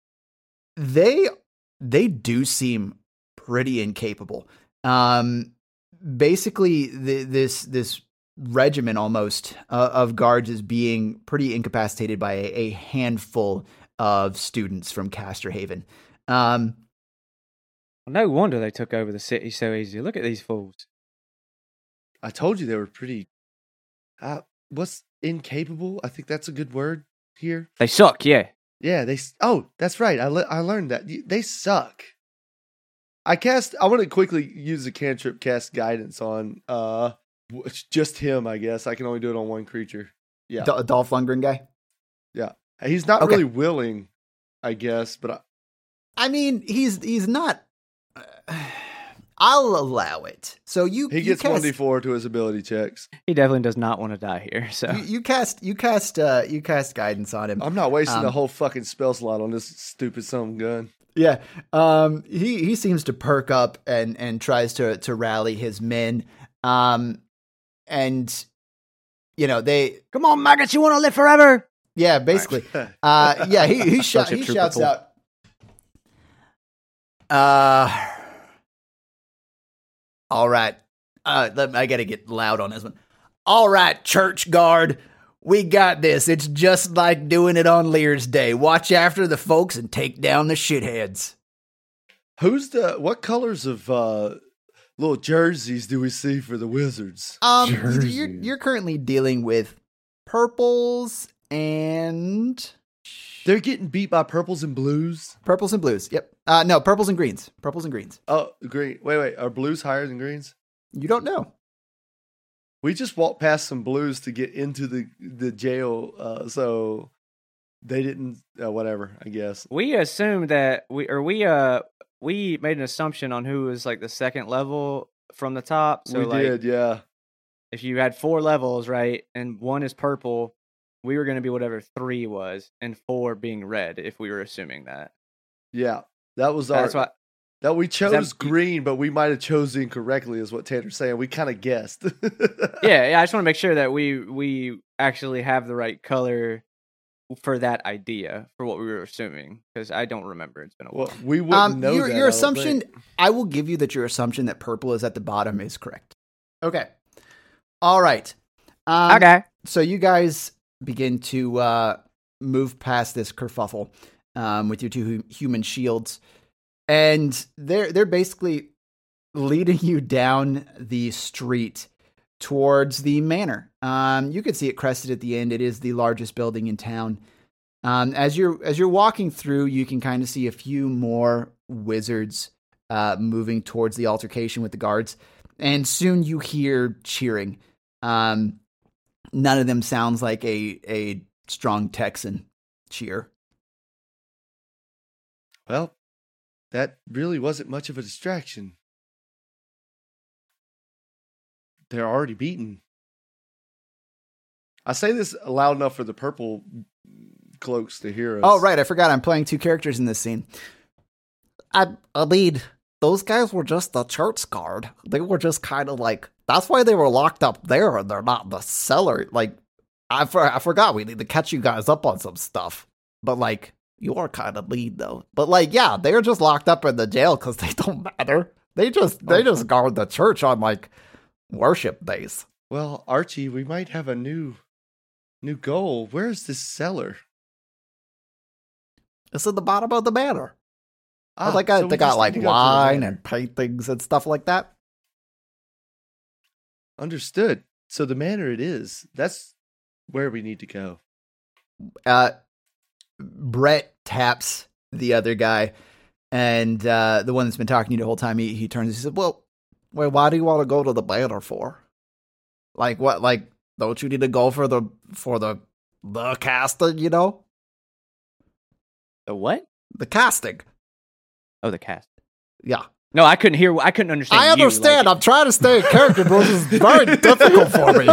they they do seem pretty incapable. Um, basically, the, this this regiment almost uh, of guards is being pretty incapacitated by a, a handful of students from Castor Haven. Um, Well, no wonder they took over the city so easy. Look at these fools. I told you they were pretty. Uh, what's incapable? I think that's a good word here. They suck, yeah. Yeah, they. s- Oh, that's right. I le- I learned that Y- they suck. I cast. I want to quickly use the cantrip cast guidance on. Uh, w- it's just him. I guess I can only do it on one creature. Yeah, D- Dolph Lundgren guy. he's not Okay. really willing. I guess, but I, I mean, he's he's not. I'll allow it. So you he you gets cast- one d four to his ability checks. He definitely does not want to die here. So You, you cast you cast uh, you cast guidance on him. I'm not wasting Um, the whole fucking spell slot on this stupid son of a gun. Yeah. Um he he seems to perk up and and tries to to rally his men. Um and you know, they, Come on, maggots, you want to live forever? yeah, basically. Uh, yeah, he, he, shot, Starship he Trooper shouts pull. out, uh, all right. Uh, let- I got to get loud on this one. All right, church guard. We got this. It's just like doing it on Lear's Day. Watch after the folks and take down the shitheads. Who's the what colors of uh, little jerseys do we see for the Wizards? Um, you're, Jerseys. you're currently dealing with purples and They're getting beat by purples and blues. purples and blues. Yep. Uh, no, purples and greens. Purples and greens. Oh, green. Wait, wait. Are blues higher than greens? You don't know. We just walked past some blues to get into the the jail, uh, so they didn't. Uh, whatever, I guess. We assumed that we or we uh we made an assumption on who was like the second level from the top. So we like did, yeah. if you had four levels, right, and one is purple, we were going to be whatever three was, and four being red. If we were assuming that, Yeah, that was our. that's why. that we chose that- green, but we might have chosen incorrectly, is what Tanner's saying. We kind of guessed. Yeah, yeah. I just want to make sure that we we actually have the right color for that idea for what we were assuming, because I don't remember. It's been a while. Well, we wouldn't Um, know your, that, your I don't assumption, think. I will give you that your assumption that purple is at the bottom is correct. Okay. All right. Um, okay. So you guys begin to uh, move past this kerfuffle um, with your two hu- human shields, and they're they're basically leading you down the street towards the manor. Um, you can see it crested at the end. It is the largest building in town. Um, as you're as you're walking through, you can kind of see a few more wizards uh, moving towards the altercation with the guards, and soon you hear cheering. Um, none of them sounds like a a strong Texan cheer. Well, that really wasn't much of a distraction. They're already beaten. I say this loud enough for the purple cloaks to hear us. Oh, right. I forgot I'm playing two characters in this scene. I, I mean, those guys were just the church guard. They were just kind of like, that's why they were locked up there and they're not in the cellar. Like, I, for, I forgot we need to catch you guys up on some stuff. But, like, you are kind of mean, though. But, like, yeah, they're just locked up in the jail because they don't matter. They just, they just guard the church on, like, worship days. Well, Archie, we might have a new new goal. Where's this cellar? It's in the bottom of the manor. Ah, like, uh, so we they got, just like, need to go to the wine manor. and paintings and stuff like that. Understood. So the manor it is. That's where we need to go. Uh, Brett taps the other guy, and uh, the one that's been talking to you the whole time, he, he turns and he says, well, Wait, why do you want to go to the manor for? Like, what, like, don't you need to go for the, for the, the casting, you know? The what? The casting. Oh, the cast. Yeah. No, I couldn't hear. I couldn't understand. I you, understand. like- I'm trying to stay in character, but this is very difficult for me.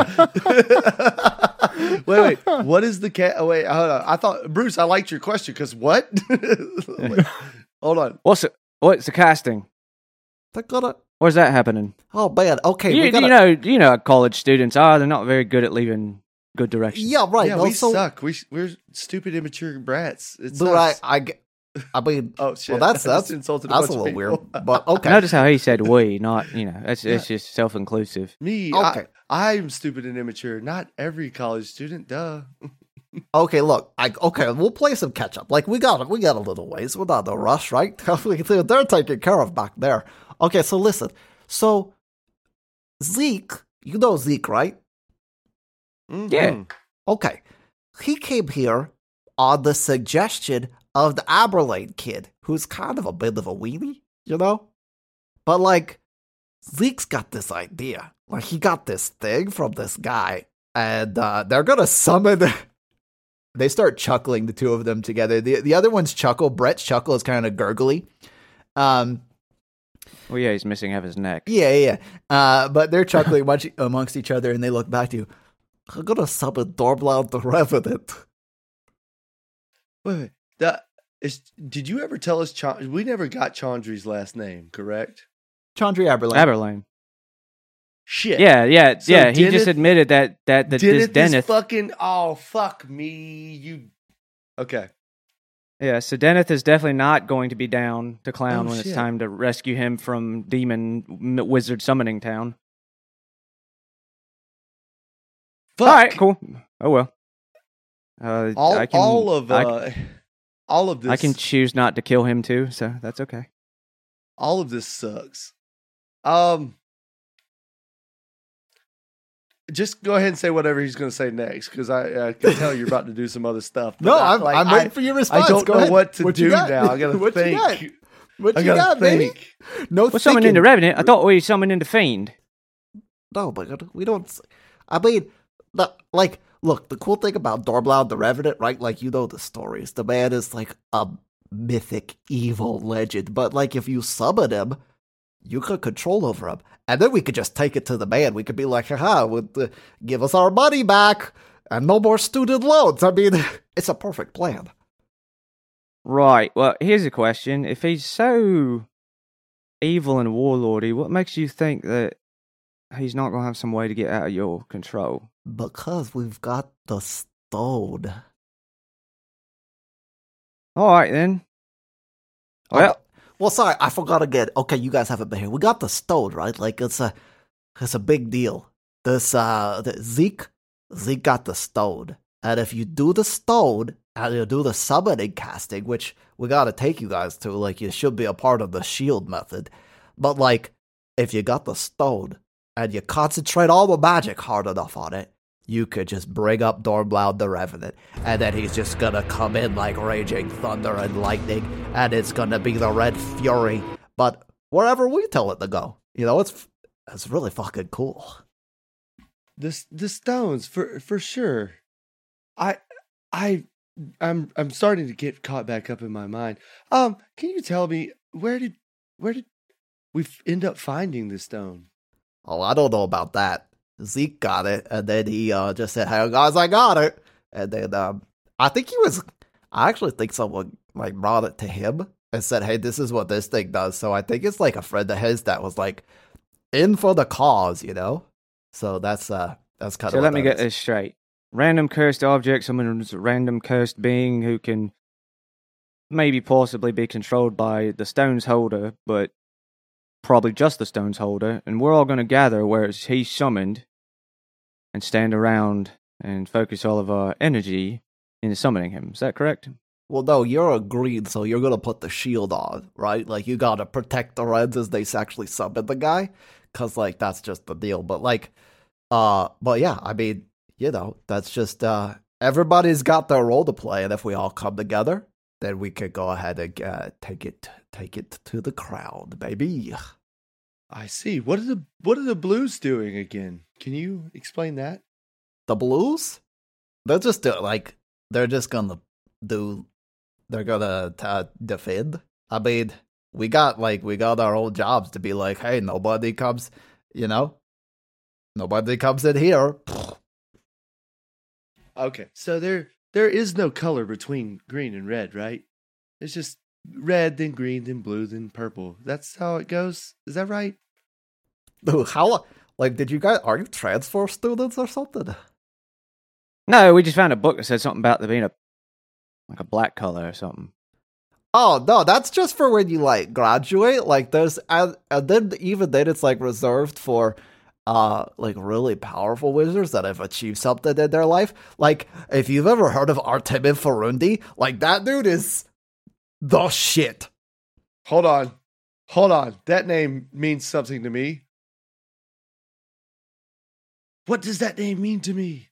wait, wait. What is the cat? Oh, wait, hold on. I thought, Bruce, I liked your question because what? Wait, hold on. What's the, what's the casting? They're gonna. Where's that happening? Oh man. Okay. you, we gotta, you know, you know, how college students are. They're not very good at leaving good directions. Yeah. Right. yeah, no, we so, suck. We we're stupid, immature brats. It But I, sucks. I, get- I mean, oh shit! well, that's I just that's insulted that's a bunch of little weird. people. But okay. Notice how he said "we," not you know. It's it's just self-inclusive. Me, Okay. I, I'm stupid and immature. Not every college student. Duh. Okay, look, I okay, we'll play some catch up. Like we got we got a little ways. We're not in a rush, right? They're taken care of back there. Okay, so listen. So Zeke, you know Zeke, right? Yeah. Mhm. Okay. He came here on the suggestion of the Aberlane kid, who's kind of a bit of a weenie, you know? But like Zeke's got this idea. Like he got this thing from this guy, and uh, they're gonna summon. they start chuckling, the two of them together. The the other one's chuckle, Brett's chuckle is kind of gurgly. Um, Well, yeah, he's missing half his neck. yeah, yeah, yeah. Uh, but they're chuckling much amongst each other, and they look back to you. I'm gonna summon Dorblad the Revenant. Wait, wait. That is. Did you ever tell us? Chan- we never got Chandri's last name, correct? Chandri Aberlane. Aberlane. shit. Yeah, yeah, So yeah. He Deneth- just admitted that that, that this Deneth is Deneth. fucking. Oh fuck me, you. Okay. Yeah, so Deneth is definitely not going to be down to Clown Oh, when shit. it's time to rescue him from Demon m- Wizard Summoning Town. Fuck. All right, cool. Oh well. Uh, All, I can, all of I, uh, all of this. I can choose not to kill him too, so that's okay. all of this sucks. Um, just go ahead and say whatever he's going to say next, because I, I can tell you're about to do some other stuff. No, but I- I'm, like, I'm I- waiting for your response. I don't Go know ahead. what to What you do got? now. I gotta what think. You got? What I you gotta got, baby? think. No We're summoning the thinking. Revenant. I thought we summoned in the Fiend. No, but we don't. s- I mean, the, like, look, the cool thing about Dorbloud the Revenant, right? Like, you know the stories. The man is like a mythic evil legend, but like, if you summon him, you could control over him, and then we could just take it to the man. We could be like, haha, with uh, give us our money back and no more student loans. I mean, it's a perfect plan. Right. Well, here's a question: if he's so evil and warlordy, what makes you think that he's not going to have some way to get out of your control? Because we've got the stone. All right then. Well, Okay. Well, sorry, I forgot again. Okay, you guys haven't been here. We got the stone, right? Like, it's a, it's a big deal. This, uh, the, Zeke, Zeke got the stone. And if you do the stone, and you do the summoning casting, which we gotta take you guys to, like, you should be a part of the shield method. But, like, if you got the stone, and you concentrate all the magic hard enough on it, you could just bring up Dorbloud the Revenant, and then he's just gonna come in like raging thunder and lightning, and it's gonna be the Red Fury. But wherever we tell it to go, you know, it's it's really fucking cool. The the stones for for sure. I I I'm I'm starting to get caught back up in my mind. Um, can you tell me where did where did we f- end up finding the stone? Oh, I don't know about that. Zeke got it, and then he uh, just said, "Hey guys, I got it." And then um, I think he was. I actually think someone like brought it to him and said, "Hey, this is what this thing does." So I think it's like a friend of his that was like in for the cause, you know. So that's uh, that's kind so of. let me get this straight. Random cursed object, someone's a random cursed being who can maybe possibly be controlled by the stone's holder, but probably just the stone's holder, and we're all going to gather where it's he's summoned and stand around and focus all of our energy into summoning him. Is that correct? Well, no, you're a green, so you're gonna put the shield on, right? Like, you gotta protect the reds as they actually summon the guy, cause like that's just the deal. But like, uh, but yeah, I mean, you know, that's just uh, everybody's got their role to play, and if we all come together, then we could go ahead and uh, take it, take it to the crowd, baby. I see. What are the what are the blues doing again? Can you explain that? The Blues, they're just do, like they're just gonna do, they're gonna uh, defend. I mean, we got like we got our own jobs to be like, hey, nobody comes, you know, nobody comes in here. Okay, so there there is no color between green and red, right? It's just red, then green, then blue, then purple. That's how it goes. Is that right? Dude, how like did you guys are you transfer students or something? No, we just found a book that said something about there being a like a black color or something. Oh no, that's just for when you like graduate. Like there's and, and then even then it's like reserved for uh like really powerful wizards that have achieved something in their life. Like if you've ever heard of Artemis Farundi, like that dude is the shit. Hold on. Hold on. That name means something to me. What does that name mean to me?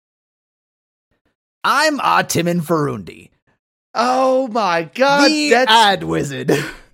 I'm Artemis Farundi, Oh my god, the that's ad wizard.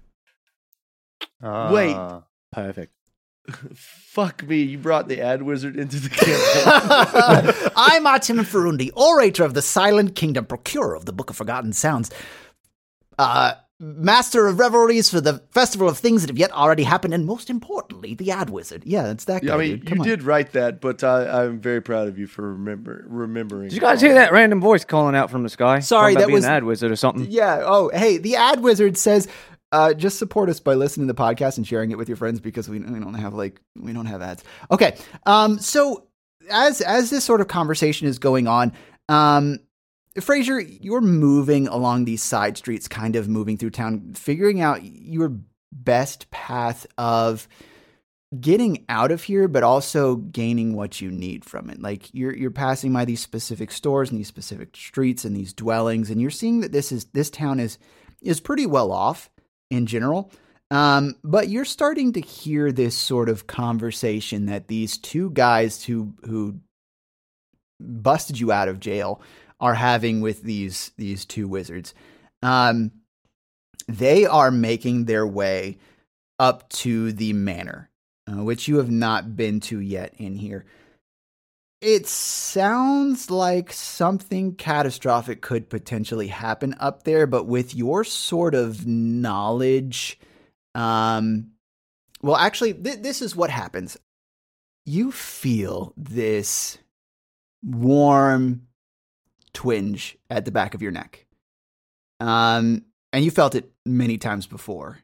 Wait. Ah. Perfect. fuck me. You brought the ad wizard into the campaign. I'm Artemis Farundi, orator of the Silent Kingdom, procurer of the Book of Forgotten Sounds, uh, master of revelries for the Festival of Things that have yet already happened, and most importantly, the ad wizard. Yeah, it's that guy. Yeah, I mean, dude. Come you on. did write that, but I, I'm very proud of you for remember remembering. Did you guys hear that random voice calling out from the sky? Sorry, Talking about that being was- an ad wizard or something. Yeah. Oh, hey, the ad wizard says uh, just support us by listening to the podcast and sharing it with your friends because we, we don't have like we don't have ads. Okay, um, so as as this sort of conversation is going on, um, Fraser, you're moving along these side streets, kind of moving through town, figuring out your best path of getting out of here, but also gaining what you need from it. Like you're you're passing by these specific stores and these specific streets and these dwellings, and you're seeing that this is this town is is pretty well off in general. Um, but you're starting to hear this sort of conversation that these two guys who who busted you out of jail are having with these these two wizards. Um, they are making their way up to the manor, uh, which you have not been to yet in here. It sounds like something catastrophic could potentially happen up there, but with your sort of knowledge, um, well, actually, th- this is what happens. You feel this warm twinge at the back of your neck. Um, and you felt it many times before.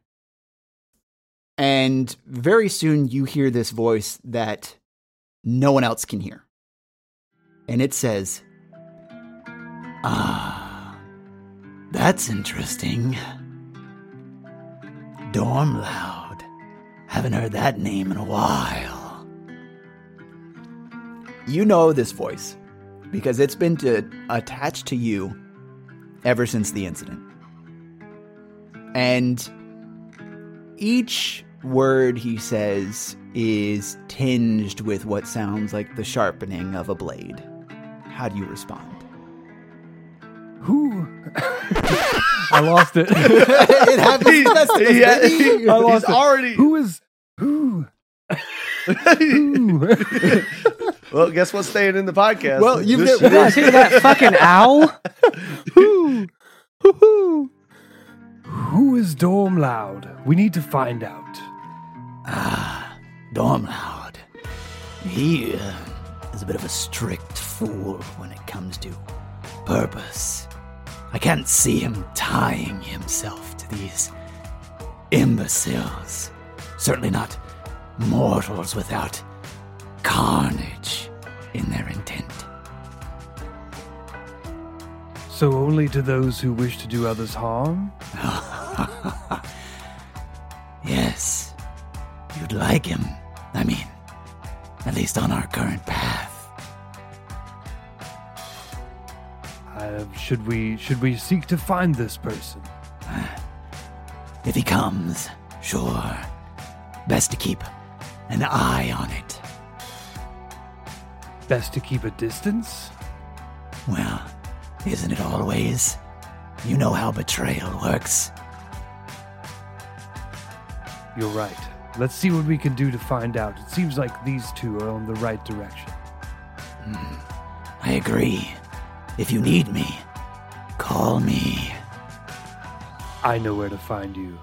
And very soon you hear this voice that no one else can hear. And it says, "Ah, that's interesting. Dormloud. Haven't heard that name in a while." You know this voice because it's been to, attached to you ever since the incident. And each word he says is tinged with what sounds like the sharpening of a blade. How do you respond? Who? I lost it. It happens to the best of us, Yeah, baby. I lost He's it. already. Who is who? Who? Well, guess what's staying in the podcast? Well, you've This got- You guys hear that fucking owl? Who? Who? Who is Dormloud? We need to find out. Ah, Dormloud. He uh, is a bit of a strict fool when it comes to purpose. I can't see him tying himself to these imbeciles. Certainly not mortals without carnage in their intent. So only to those who wish to do others harm? Yes, you'd like him. I mean, at least on our current path. Uh, should we should we seek to find this person? If he comes, sure. Best to keep an eye on it. Best to keep a distance? Well, isn't it always? You know how betrayal works. You're right. Let's see what we can do to find out. It seems like these two are on the right direction. I agree. If you need me, call me. I know where to find you.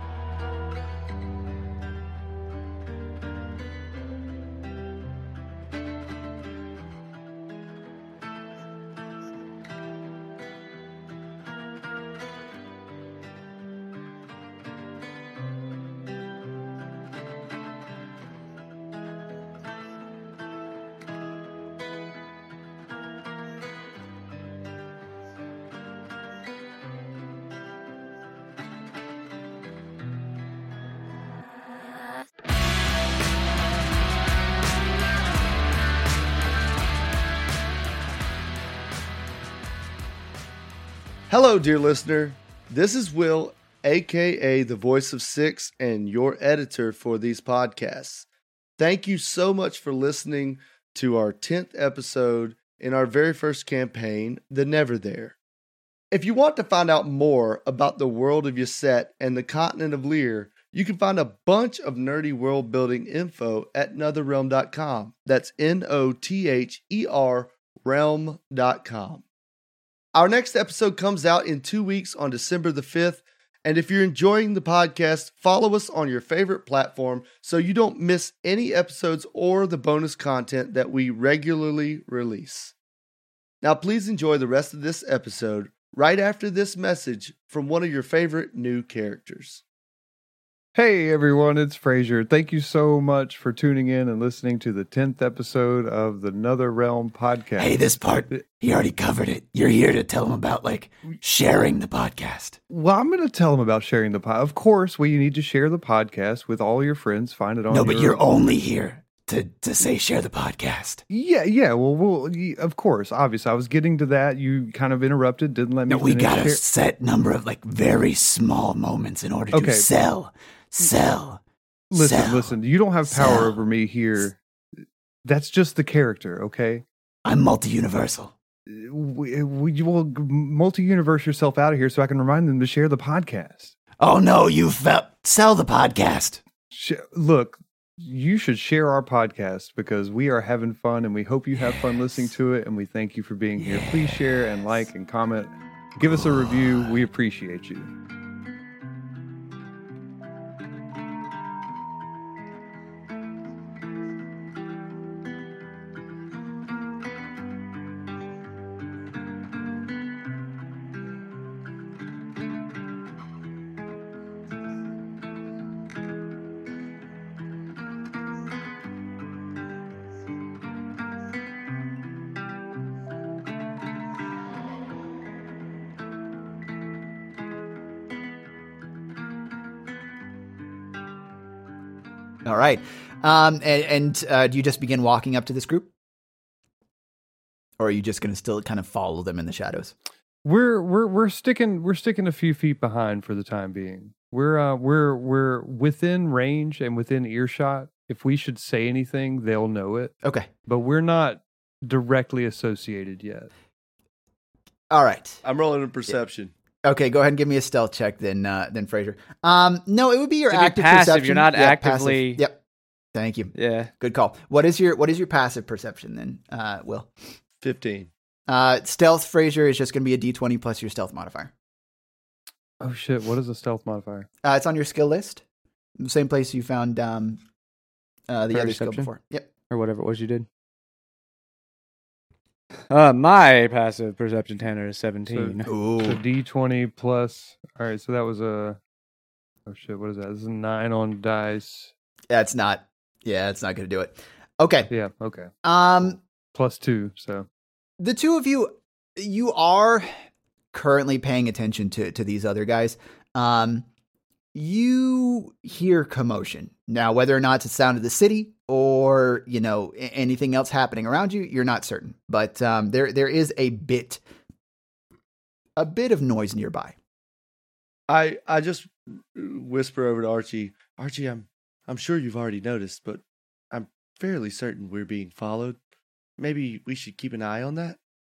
Hello, dear listener. This is Will, aka the voice of Six, and your editor for these podcasts. Thank you so much for listening to our tenth episode in our very first campaign, The Never There. If you want to find out more about the world of Yset and the continent of Lear, you can find a bunch of nerdy world building info at netherrealm dot com. That's N O T H E R realm dot com. Our next episode comes out in two weeks on December the fifth. And if you're enjoying the podcast, follow us on your favorite platform so you don't miss any episodes or the bonus content that we regularly release. Now, please enjoy the rest of this episode right after this message from one of your favorite new characters. Hey everyone, it's Frazier. Thank you so much for tuning in and listening to the tenth episode of the Another Realm podcast. Hey, this part, he already covered it. You're here to tell him about, like, sharing the podcast. Well, I'm going to tell them about sharing the pod. Of course, we need to share the podcast with all your friends. Find it on No, but your- you're only here to, to say share the podcast. Yeah, yeah. Well, well, y- of course, obviously. I was getting to that. You kind of interrupted, didn't let me No, we finish got a share- set number of, like, very small moments in order to Okay. sell. Sell. Listen, sell, listen. You don't have power sell. over me here. That's just the character, okay? I'm multi-universal. We, we, you will multi-universe yourself out of here so I can remind them to share the podcast. Oh, no, you felt. Sell the podcast. Sh- Look, you should share our podcast because we are having fun and we hope you have fun listening to it. And we thank you for being here. Please share and like and comment. Give us a review. We appreciate you. All right. Um, and and uh, do you just begin walking up to this group? Or are you just going to still kind of follow them in the shadows? We're we're we're sticking we're sticking a few feet behind for the time being. We're uh we're we're within range and within earshot. If we should say anything, they'll know it. Okay. But we're not directly associated yet. All right. I'm rolling in perception. Okay, go ahead and give me a stealth check then, uh, then Fraser. Um, no, it would be your To be active passive, perception. you're not Yeah, actively- passive. Yep. Thank you. Yeah. Good call. What is your what is your passive perception then, uh, Will? fifteen. Uh, stealth Fraser is just going to be a D twenty plus your stealth modifier. Oh shit! What is a stealth modifier? Uh, it's on your skill list, the same place you found um, uh, the other skill Perception? before. Yep. Or whatever it was you did. Uh, my passive perception tenor is seventeen. Ooh. So D twenty plus. All right, so that was a. Oh shit! What is that? This is a nine on dice. Yeah, it's not. Yeah, it's not going to do it. Okay. Yeah. Okay. Um, Plus two. So the two of you, you are currently paying attention to to these other guys. Um, you hear commotion now, whether or not it's the sound of the city or you know a- anything else happening around you, you're not certain. But um, there there is a bit, a bit of noise nearby. I I just whisper over to Archie. Archie, I'm I'm sure you've already noticed, but I'm fairly certain we're being followed. Maybe we should keep an eye on that.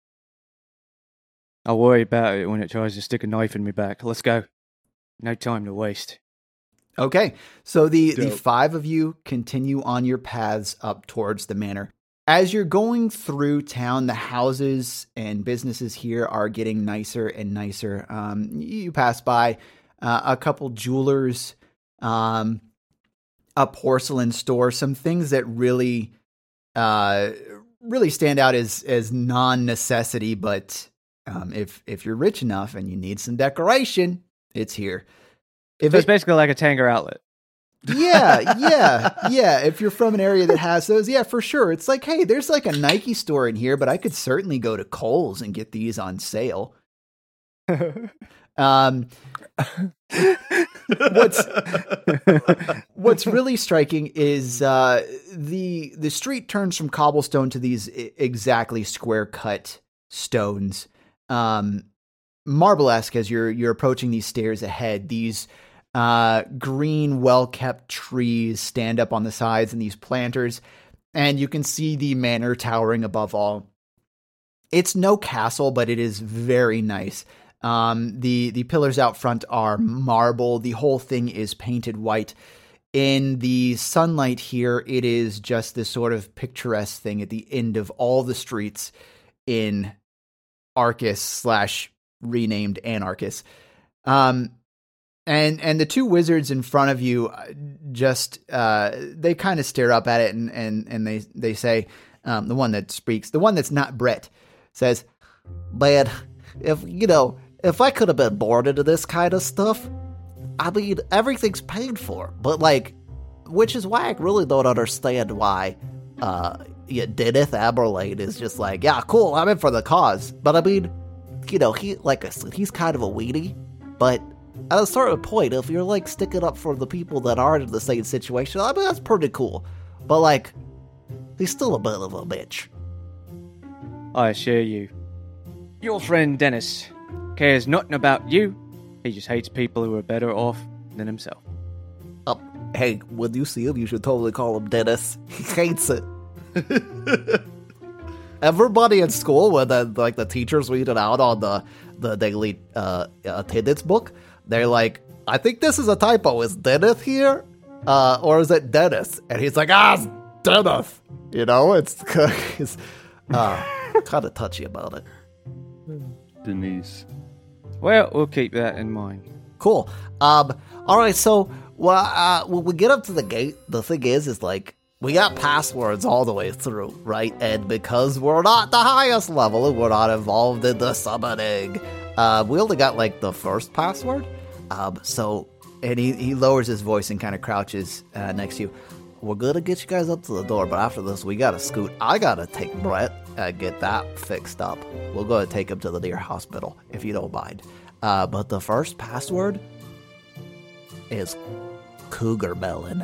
I'll worry about it when it tries to stick a knife in me back. Let's go. No time to waste. Okay, so the, the Dope. five of you continue on your paths up towards the manor. As you're going through town, the houses and businesses here are getting nicer and nicer. Um, you pass by uh, a couple jewelers, um, a porcelain store, some things that really, uh, really stand out as as non-necessity. But um, if if you're rich enough and you need some decoration, it's here. If So it's it- basically like a Tanger outlet. yeah, yeah, yeah. If you're from an area that has those, yeah, for sure. It's like, hey, there's like a Nike store in here, but I could certainly go to Kohl's and get these on sale. Um, what's what's really striking is uh, the the street turns from cobblestone to these I- exactly square cut stones, um, marble-esque. As you're you're approaching these stairs ahead, these uh, green, well-kept trees stand up on the sides, and these planters, and you can see the manor towering above all. It's no castle, but it is very nice. Um, the the pillars out front are marble. The whole thing is painted white. In the sunlight here, it is just this sort of picturesque thing at the end of all the streets in Arcus slash renamed Anarchus. Um, and and the two wizards in front of you uh, just uh, they kind of stare up at it and and and they they say, um, the one that speaks, the one that's not Brett, says, Man, if, you know, if I could have been born into this kind of stuff, I mean, everything's paid for, but like, which is why I really don't understand why, uh, yeah, Dennis Aberlane is just like, yeah, cool, I'm in for the cause. But I mean, you know, he, like I said, he's kind of a weenie, but at a certain point, if you're like sticking up for the people that aren't in the same situation, I mean, that's pretty cool. But like, he's still a bit of a bitch. I assure you, your friend Dennis cares nothing about you. He just hates people who are better off than himself. Uh, hey, when you see him, you should totally call him Dennis. He hates it. Everybody in school, when the, like the teachers read it out on the the daily uh, attendance book, they're like, "I think this is a typo. Is Dennis here, uh, or is it Dennis?" And he's like, "Ah, it's Dennis." You know, it's, it's uh, kind of touchy about it. Denise. Well, we'll keep that in mind. Cool. Um. All right. So, well, uh, when we get up to the gate, the thing is, is like we got passwords all the way through, right? And because we're not the highest level and we're not involved in the summoning, uh, we only got like the first password. Um. So, and he he lowers his voice and kind of crouches uh, next to you. We're gonna get you guys up to the door, but after this, we gotta scoot. I gotta take Brett and get that fixed up. We'll go and take him to the near hospital, if you don't mind. Uh, but the first password is Cougar Melon.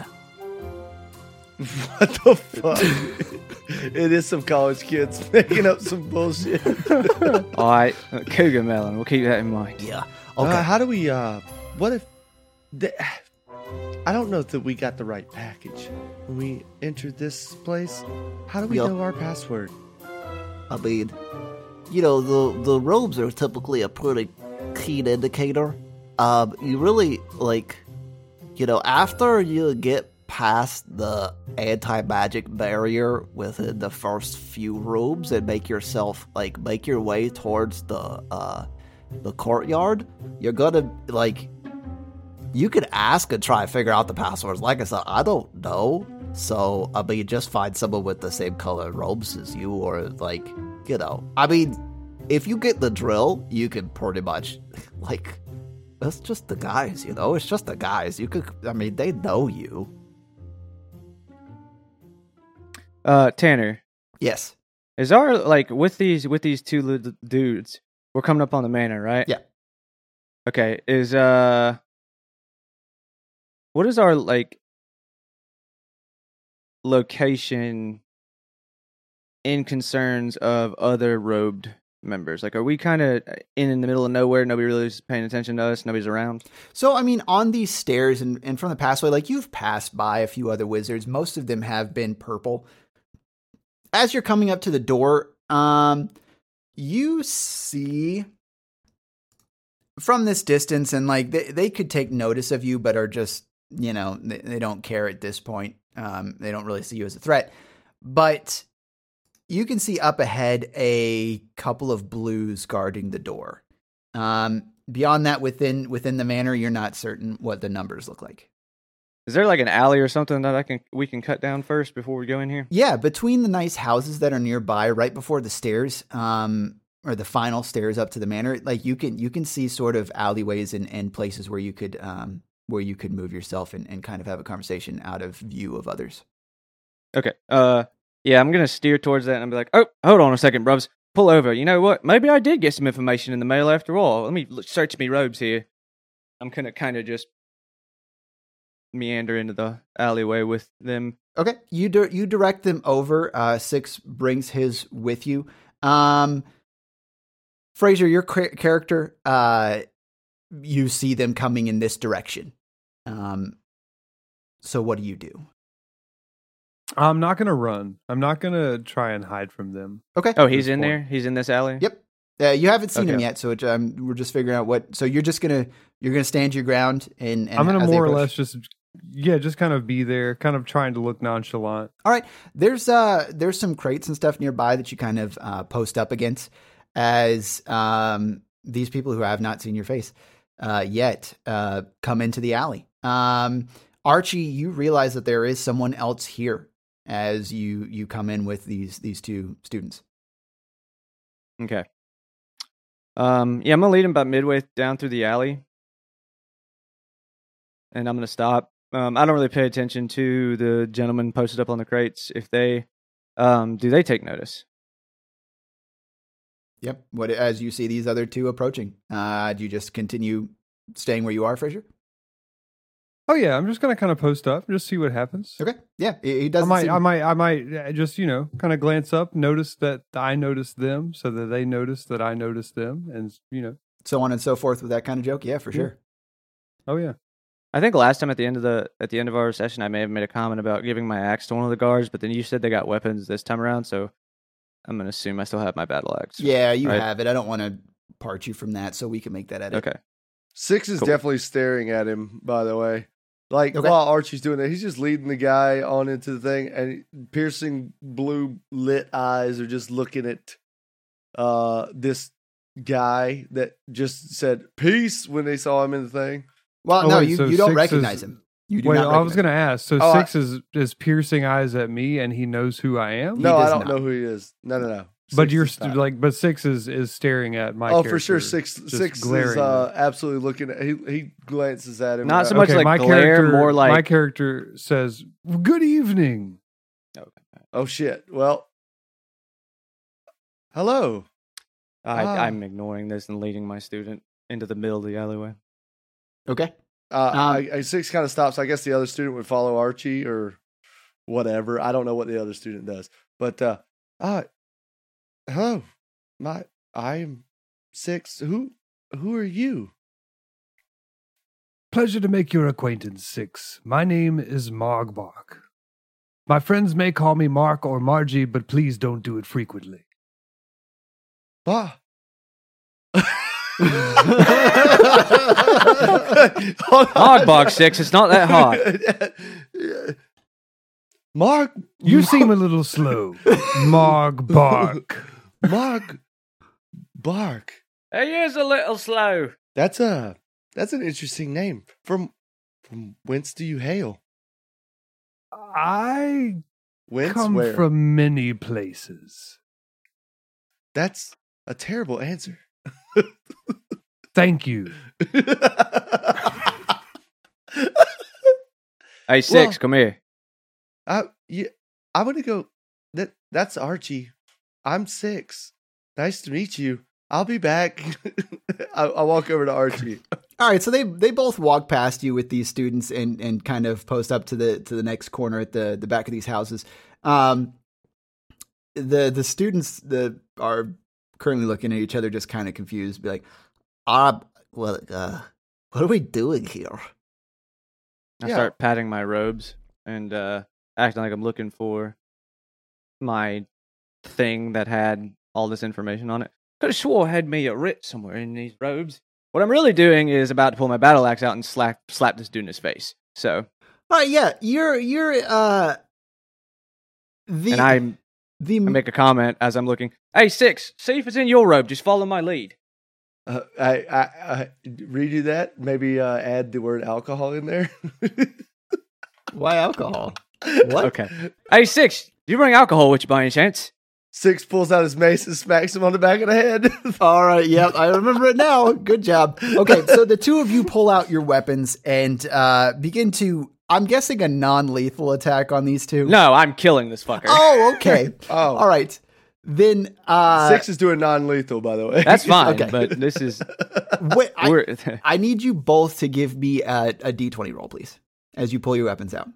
What the fuck? It is some college kids making up some bullshit. All right, Cougar Melon. We'll keep that in mind. Yeah. Okay. Uh, how do we, uh, what if, the, I don't know that we got the right package when we entered this place. How do we Yep. know our password? I mean, you know, the the robes are typically a pretty keen indicator. Um, you really, like, you know, after you get past the anti-magic barrier within the first few rooms and make yourself, like, make your way towards the, uh, the courtyard, you're gonna, like, you could ask and try and figure out the passwords. Like I said, I don't know. So, I mean, just find someone with the same color robes as you, or, like, you know. I mean, if you get the drill, you can pretty much, like, that's just the guys, you know? It's just the guys. You could, I mean, they know you. Uh, Tanner, Yes. is our like with these with these two little dudes? We're coming up on the manor, right? Yeah. Okay. Is uh, what is our like location in concerns of other robed members? Like, are we kind of in, in the middle of nowhere? Nobody really is paying attention to us. Nobody's around. So, I mean, on these stairs and, and from the passway, like, you've passed by a few other wizards. Most of them have been purple. As you're coming up to the door, um, you see from this distance, and, like, they, they could take notice of you, but are just, you know, they, they don't care at this point. Um, they don't really see you as a threat. But you can see up ahead a couple of blues guarding the door. Um, beyond that, within within the manor, you're not certain what the numbers look like. Is there like an alley or something that I can we can cut down first before we go in here? Yeah, between the nice houses that are nearby, right before the stairs, um, or the final stairs up to the manor, like you can you can see sort of alleyways and, and places where you could um, where you could move yourself and, and kind of have a conversation out of view of others. Okay. Uh, yeah, I'm gonna steer towards that and be like, oh, hold on a second, bruvs. Pull over. You know what? Maybe I did get some information in the mail after all. Let me l- search me robes here. I'm gonna kind of just meander into the alleyway with them. Okay, you di- you direct them over. Uh, Six brings his with you. Um, Fraser, your cra- character, uh, you see them coming in this direction. Um, so what do you do? I'm not gonna run. I'm not gonna try and hide from them. Okay. Oh, he's this in point. there. He's in this alley. Yep. Uh, you haven't seen him Okay. yet, so it, um, we're just figuring out what. So you're just gonna you're gonna stand your ground and, and I'm gonna as they more or approach. less just, yeah, just kind of be there, kind of trying to look nonchalant. All right. There's uh there's some crates and stuff nearby that you kind of uh, post up against as um these people who have not seen your face uh, yet uh, come into the alley. Um, Archie, you realize that there is someone else here as you you come in with these these two students. Okay. Um. Yeah, I'm gonna lead him about midway down through the alley. and I'm gonna stop. Um, I don't really pay attention to the gentlemen posted up on the crates. If they, um, do they take notice? Yep. What as you see these other two approaching, uh, do you just continue staying where you are, Fraser? Oh yeah, I'm just gonna kind of post up, just see what happens. Okay. Yeah. He, he I doesn't. might, seem- I might, I might uh, just you know kind of glance up, notice that I noticed them, so that they notice that I noticed them, and you know, so on and so forth with that kind of joke. Yeah, for Yeah. sure. oh yeah, I think last time at the end of the at the end of our session, I may have made a comment about giving my axe to one of the guards, but then you said they got weapons this time around, so I'm gonna assume I still have my battle axe. Yeah, you Right. have it. I don't want to part you from that, so we can make that edit. Okay. Six is Cool. definitely staring at him, by the way. Like, Okay. while Archie's doing that, he's just leading the guy on into the thing, and piercing blue lit eyes are just looking at uh, this guy that just said peace when they saw him in the thing. Well, Oh, no, wait, you, so you don't six recognize is- him. You do Wait, not. I was recognize gonna ask. So Oh, I- six is is piercing eyes at me, and he knows who I am. No, I does don't not. know who he is. No, no, no. but Six you're is st- not. like, but six is is staring at my. oh, for sure. character, Six, just six is glaring. uh, absolutely looking at. He he glances at him. Not uh, so much okay, like my glare, character, more like- my character says, "Good evening." Oh shit! Well, hello. I, Ah. I'm ignoring this and leading my student into the middle of the alleyway. Okay. Uh, Um, I, I, six kind of stops. I guess the other student would follow Archie or whatever. I don't know what the other student does, but uh, uh hello, my I'm six. Who who are you? Pleasure to make your acquaintance, Six. My name is Mogbach. My friends may call me Mark or Margie, but please don't do it frequently. Bah. Mogbach six, it's not that hot. Mark, You seem a little slow. Mogbach. Mark, Bark. He is a little slow. That's a that's an interesting name. From from whence do you hail? I Whence come where? from many places. That's a terrible answer. Thank you. Hey, six, Well- come here. I yeah, I'm gonna go. That that's Archie. I'm six. Nice to meet you. I'll be back. I, I walk over to Archie. All right, so they they both walk past you with these students and and kind of post up to the to the next corner at the the back of these houses. Um, the the students that are currently looking at each other, just kind of confused, be like, Ah, well, uh, what are we doing here? I Yeah. start patting my robes and uh, acting like I'm looking for my thing that had all this information on it. Could have swore I had me a writ somewhere in these robes. What I'm really doing is about to pull my battle axe out and slap slap this dude in his face. So, all right, yeah, you're you're uh the and I'm the I make a comment as I'm looking. Hey, six, see if it's in your robe. Just follow my lead. Uh, I, I, I redo that. Maybe uh, add the word alcohol in there. why alcohol? What? Okay. Hey, six, do you bring alcohol with you by any chance? Six pulls out his mace and smacks him on the back of the head. All right, yep, I remember it now. Good job. Okay, so the two of you pull out your weapons and uh, begin to, I'm guessing, a non-lethal attack on these two. No, I'm killing this fucker. Oh, okay. Oh, All right. Then uh, Six is doing non-lethal, by the way. That's fine, Okay. but this is wait, I, we're I need you both to give me a, a d twenty roll, please, as you pull your weapons out.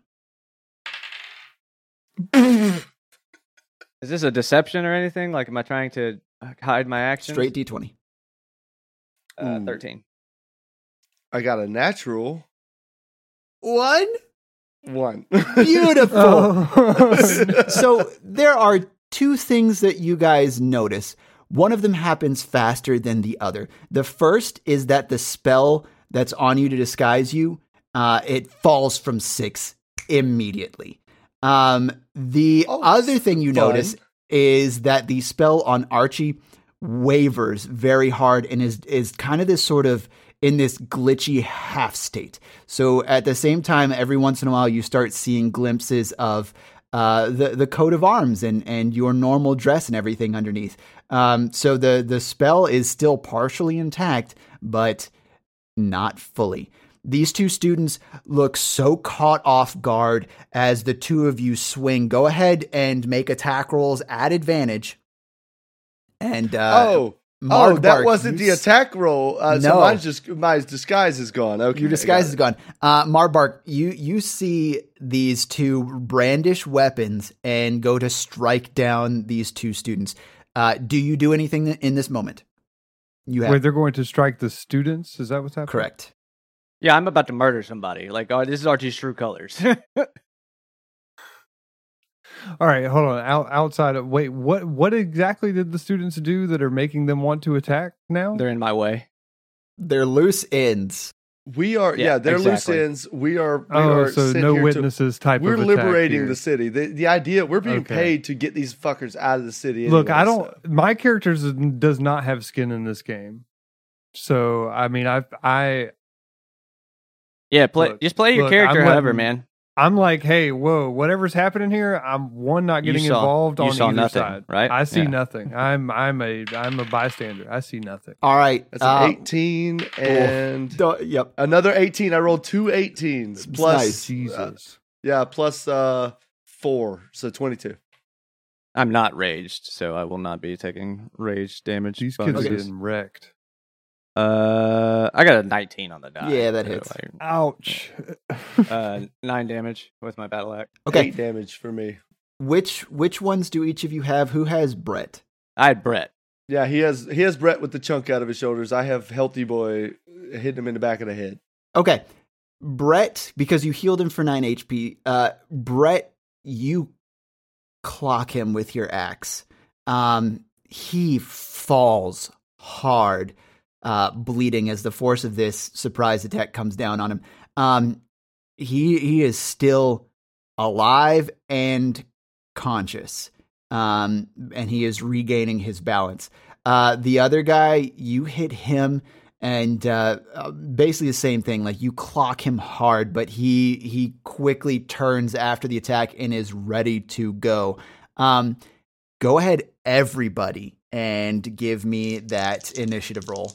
Is this a deception or anything? Like, am I trying to hide my actions? Straight d twenty. uh, Ooh. thirteen. I got a natural One. one. Beautiful. Oh. So there are two things that you guys notice. One of them happens faster than the other. The first is that the spell that's on you to disguise you, uh, it falls from six immediately. Um, the Oh, other thing you fun. notice is that the spell on Archie wavers very hard and is is kind of this sort of in this glitchy half state. So at the same time, every once in a while, you start seeing glimpses of uh, the the coat of arms and and your normal dress and everything underneath. Um, so the the spell is still partially intact, but not fully. These two students look so caught off guard as the two of you swing. Go ahead and make attack rolls at advantage. And uh, oh, Mark oh, that Bark, wasn't you the s- attack roll. Uh, So No. mine's just my disguise is gone. Okay, Your I disguise got is it. gone. Uh, Marbark, you you see these two brandish weapons and go to strike down these two students. Uh, do you do anything in this moment? You have Wait, they're going to strike the students? Is that what's happening? correct. Yeah, I'm about to murder somebody. Like, oh, this is Archie's true colors. All right, hold on. Out, outside of wait, what what exactly did the students do that are making them want to attack now? They're in my way. They're loose ends. We are, yeah, Yeah, they're exactly. loose ends. We are, we oh, are so sent no here to- witnesses type We're of attack liberating here. the city. The the idea we're being Okay. paid to get these fuckers out of the city. Look, anyway, I don't. so- My character does not have skin in this game, so I mean, I I Yeah, play Look, just play your look, character, I'm however, letting- man. I'm like, hey, whoa, whatever's happening here, I'm one not You getting saw- involved you on saw either nothing, side. right? I see Yeah. nothing. I'm I'm a I'm a bystander. I see nothing. All right. That's an uh, eighteen and duh, yep. another eighteen. I rolled two eighteens plus, Nice. Jesus. uh, yeah, plus uh, four, so twenty-two. I'm not raged, so I will not be taking rage damage. These kids are bonuses. getting wrecked. Uh, I got a nineteen on the die. Yeah, that so hits. Ouch. I- uh, nine damage with my battle axe. Okay. Eight damage for me. Which which ones do each of you have? Who has Brett? I had Brett. Yeah, he has he has Brett with the chunk out of his shoulders. I have Healthy Boy hitting him in the back of the head. Okay. Brett, because you healed him for nine H P, uh, Brett, you clock him with your axe. Um, he falls hard, uh, bleeding as the force of this surprise attack comes down on him. Um, he he is still alive and conscious, um, and he is regaining his balance. Uh, the other guy, you hit him. And uh, uh, basically the same thing. Like you clock him hard, but he he quickly turns after the attack and is ready to go. Um, go ahead, everybody, and give me that initiative roll.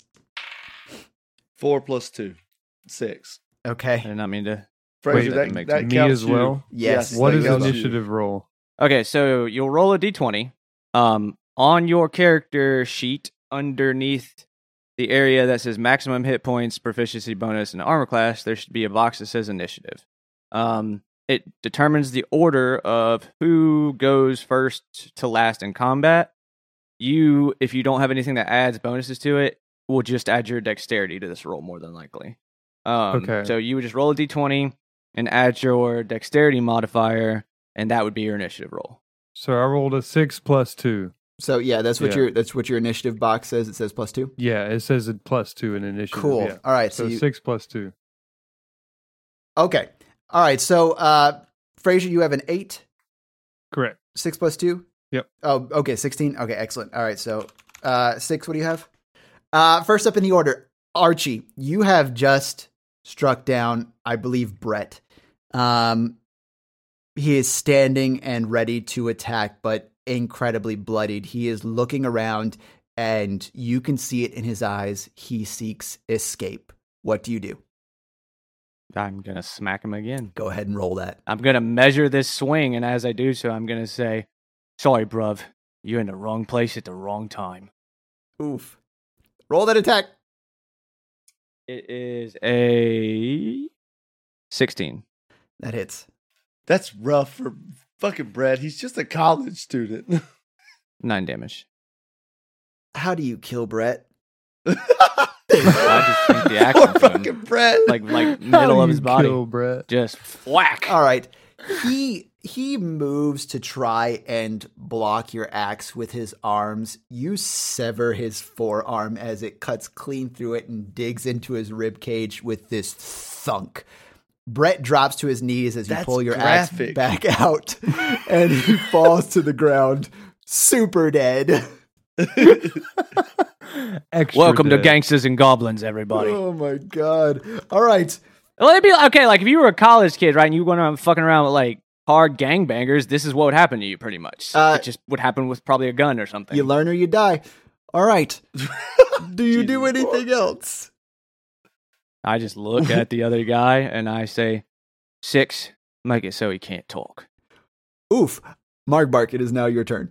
Four plus two, six. I Okay. did not mean to. Fraser, Wait, that, that that makes me counts as you. well? Yes. What that is counts you. initiative roll? Okay, so you'll roll a d twenty. Um, on your character sheet, underneath the area that says maximum hit points, proficiency bonus, and armor class, there should be a box that says initiative. Um, it determines the order of who goes first to last in combat. You, if you don't have anything that adds bonuses to it, will just add your dexterity to this roll more than likely. Um, Okay. So you would just roll a d twenty and add your dexterity modifier, and that would be your initiative roll. So I rolled a six plus two. So yeah, that's what Yeah. your that's what your initiative box says. It says plus two. Yeah, it says a plus two in initiative. Cool. Yeah. All right. So, So you, six plus two. okay. All right. So uh, Fraser, you have an eight. Correct. Six plus two? Yep. Oh, okay, sixteen. Okay, excellent. All right, so uh six, what do you have? Uh first up in the order, Archie, you have just struck down, I believe, Brett. Um he is standing and ready to attack, but incredibly bloodied. He is looking around and you can see it in his eyes. He seeks escape. What do you do? I'm gonna smack him again. Go ahead and roll that. I'm gonna measure this swing, and as I do so, I'm gonna say, "Sorry, bruv, you're in the wrong place at the wrong time." Oof. Roll that attack. It is a sixteen. That hits. That's rough for fucking Brett. He's just a college student. Nine damage. How do you kill Brett? I just think the action Poor to him. fucking Brett. Like, like How middle do of his you body. kill Brett? Just whack. All right. He he moves to try and block your axe with his arms. You sever his forearm as it cuts clean through it and digs into his rib cage with this thunk. Brett drops to his knees as you That's pull your graphic. axe back out, and he falls to the ground, super dead. Extra Welcome to dead. Gangsters and Goblins, everybody. Oh my god! All right, Well, it'd be okay. Like if you were a college kid, right, and you went around fucking around with like hard gangbangers, this is what would happen to you, pretty much. Uh, it just would happen with probably a gun or something. you learn or you die. All right. Do you do Jesus anything else? I just look at the other guy and I say, six, make it so he can't talk. Oof. Margbark, it is now your turn.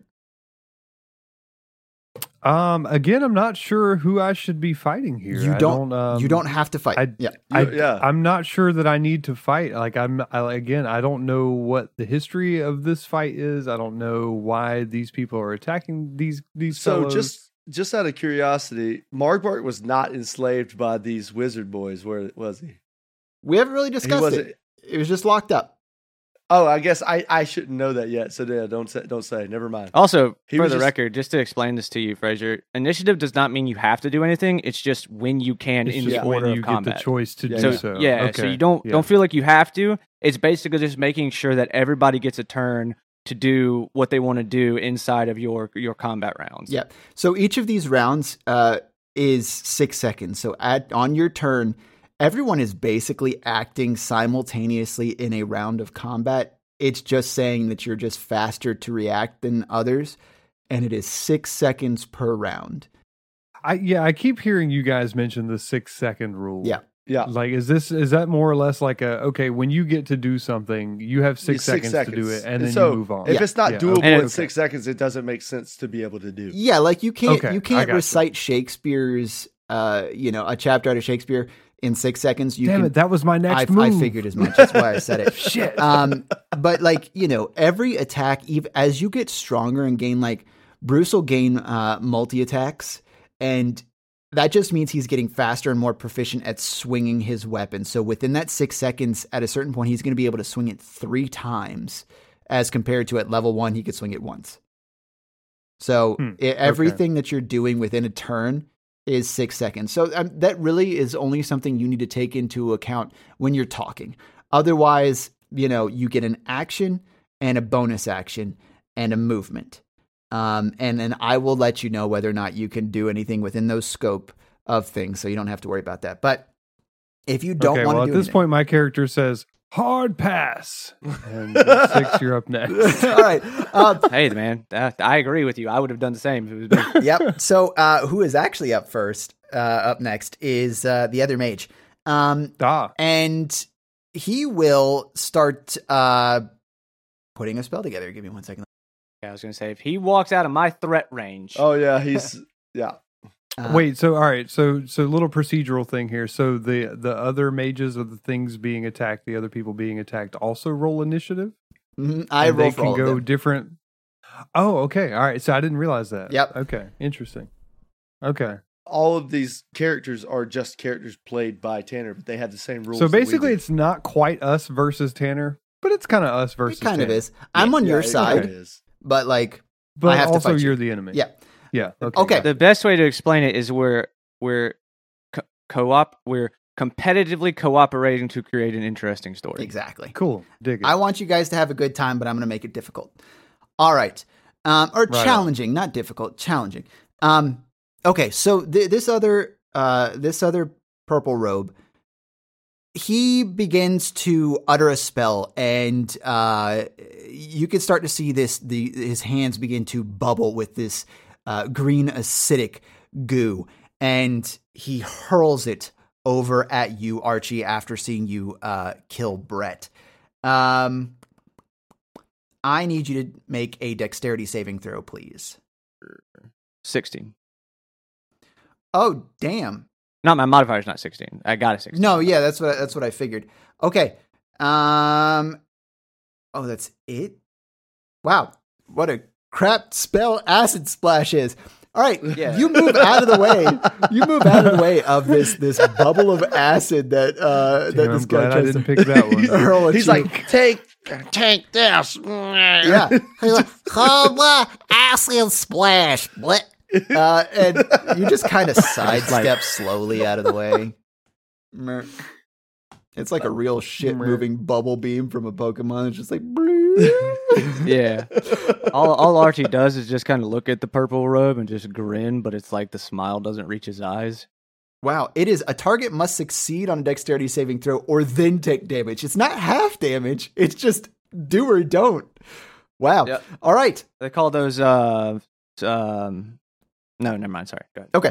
Um, again, I'm not sure who I should be fighting here. You I don't. um, you don't have to fight. I- yeah. I, You- yeah. I'm not sure that I need to fight. Like I'm I, again, I don't know what the history of this fight is. I don't know why these people are attacking these these So fellows. just just out of curiosity, Margbark was not enslaved by these wizard boys, where was he? We haven't really He discussed wasn't. it. It was just locked up. Oh, I guess I, I shouldn't know that yet. So yeah, don't say don't say. Never mind. Also, He for was the just- record, just to explain this to you, Fraser, initiative does not mean you have to do anything. It's just when you can it's in just the order when of you combat. get the choice to Yeah, do So so. yeah, so Okay. you don't Yeah. don't feel like you have to. It's basically just making sure that everybody gets a turn to do what they want to do inside of your your combat rounds. Yeah. So each of these rounds uh, is six seconds. So at on your turn, everyone is basically acting simultaneously in a round of combat. It's just saying that you're just faster to react than others, and it is six seconds per round. I yeah, I keep hearing you guys mention the six second rule. Yeah. Yeah. Like, is this is that more or less like a okay? When you get to do something, you have six, Six seconds, to do it, and then so you move on. If Yeah. it's not Yeah, doable okay. in okay. six seconds, it doesn't make sense to be able to do. Yeah, like you can't Okay, you I can't gotcha. recite Shakespeare's uh, you know, a chapter out of Shakespeare in six seconds. You Damn can, it, that was my next I, move. I figured as much. That's why I said it. Shit. Um, but like, you know, every attack, ev- as you get stronger and gain, like, Bruce will gain uh, multi attacks, and that just means he's getting faster and more proficient at swinging his weapon. So within that six seconds, at a certain point, he's going to be able to swing it three times, as compared to at level one, he could swing it once. So Hmm, i- everything that you're doing within a turn is six seconds. So um, that really is only something you need to take into account when you're talking. Otherwise, you know, you get an action and a bonus action and a movement. Um, and then I will let you know whether or not you can do anything within those scope of things. So you don't have to worry about that. But if you don't okay, want well, to at do this anything- point, my character says hard pass, and uh, six, you're up next. all right. Um, Hey, man, that, I agree with you. I would have done the same if it was me. yep. So uh, who is actually up first, uh, up next is uh, the other mage. Um, Ah, and he will start uh, putting a spell together. Give me one second. I was going to say, if he walks out of my threat range, Oh yeah, he's yeah. Uh, wait. So, all right. So, so little procedural thing here. So the the other mages of the things being attacked, the other people being attacked, also roll initiative. mhm, I And roll they for can all go of them. different. Oh, okay. All right. So I didn't realize that. Yep. Okay. Interesting. Okay. All of these characters are just characters played by Tanner, but they have the same rules. So that we basically, do. it's not quite us versus Tanner, but it's kind of us versus. It kind of Tanner. is. I'm on Yeah, your it side, kinda is. but like, But I have to also, fight you. you're the enemy. yeah. Yeah. Okay. Okay. got it. the best way to explain it is we're we're co- co-op, we're competitively cooperating to create an interesting story. Exactly. Cool. Dig it. I want you guys to have a good time, but I'm going to make it difficult. All right. Um, or Right on. challenging, not difficult, challenging. Um, okay, so th- this other uh, this other purple robe, he begins to utter a spell, and uh, you can start to see this. The his hands begin to bubble with this uh, green acidic goo, and he hurls it over at you, Archie, after seeing you uh, kill Brett. Um, I need you to make a dexterity saving throw, please. sixteen. Oh, damn. Not my modifier's not sixteen. I got a sixteen. No, yeah, that's what that's what I figured. Okay. Um. Oh, that's it. Wow, what a crap spell acid splash is. All right, Yeah. you move out of the way. You move out of the way of this this bubble of acid that uh that Damn, this I'm guy glad I tries didn't to pick that one. hurl at He's you. like, take Take this. yeah. He's like, oh, what? Acid splash. What? Uh, and you just kind of sidestep slowly out of the way. Mer. It's like a real shit moving bubble beam from a Pokemon. It's just like, Yeah. All all Archie does is just kind of look at the purple robe and just grin, but it's like the smile doesn't reach his eyes. wow. It is a target must succeed on a dexterity saving throw or then take damage. It's not half damage. It's just do or don't. Wow. Yep. All right. They call those uh um no, never mind, sorry. Go ahead. Okay.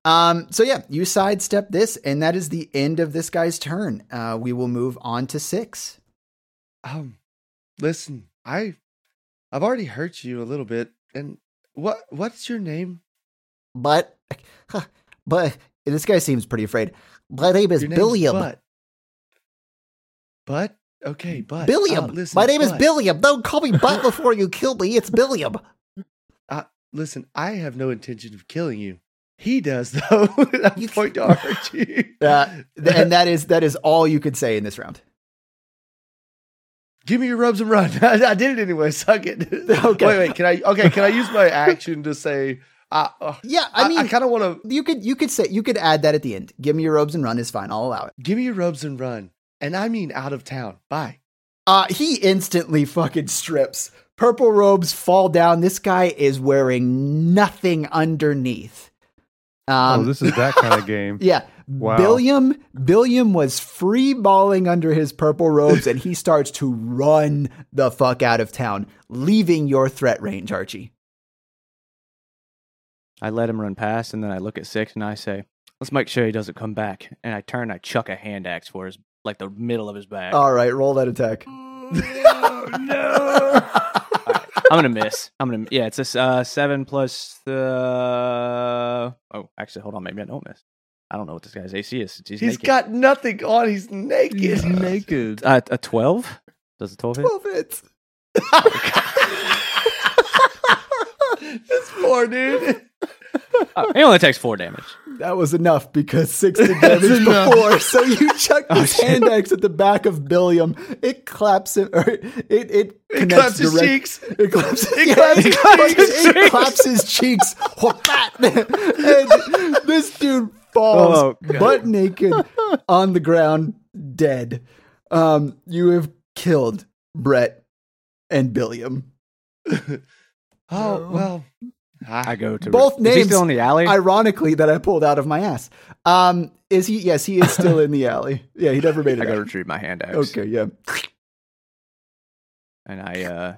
Um, so yeah, you sidestep this, and that is the end of this guy's turn. Uh, we will move on to six. Um, listen, I, I've already hurt you a little bit, and what, what's your name? But, but this guy seems pretty afraid. My name is Your name's Billiam. Butt. Butt? Okay, Butt. Billiam. Uh, listen, My name is Butt. Billiam. Don't call me Butt before you kill me. It's Billiam. Uh, listen, I have no intention of killing you. He does, though. I point to Archie. Uh, th- and that is that is all you could say in this round. Give me your robes and run. I, I did it anyway. Suck it. Okay. Wait, wait. Can I? Okay. Can I use my action to say? Uh, uh, Yeah, I mean, I, kind of want to. you could you could say you could add that at the end. Give me your robes and run is fine. I'll allow it. Give me your robes and run, and I mean out of town. Bye. Uh, he instantly fucking strips. Purple robes fall down. This guy is wearing nothing underneath. Um, oh, this is that kind of game. yeah. Wow. Billiam, Billiam was free balling under his purple robes, and he starts to run the fuck out of town, leaving your threat range, Archie. I let him run past, and then I look at six, and I say, "Let's make sure he doesn't come back." And I turn, I chuck a hand axe for his, like the middle of his back. All right, roll that attack. Oh, no! I'm gonna miss. I'm gonna. Yeah, it's a s- uh, seven plus the. Oh, actually, hold on. Maybe I don't miss. I don't know what this guy's A C is. He's, He's naked. got nothing on. He's naked. He's naked. uh, a twelve. Does a twelve hit? twelve hits. This poor dude. Uh, he only takes four damage. That was enough because six did damage enough. before. So you chuck Oh, this shit. hand axe at the back of Billiam. It claps him. Or it it, it It connects claps his direct- cheeks. It claps. It yeah, claps it his claps- cheeks. it claps his cheeks. Wha-pat. And this dude falls Oh, God. butt naked on the ground, dead. Um, you have killed Brett and Billiam. Oh well. I go to Both Is he names- still in the alley? Ironically, that I pulled out of my ass. Um, is he? Yes, he is still in the alley. Yeah, he never made it I go out. retrieve my hand axe. Okay, yeah. And I uh,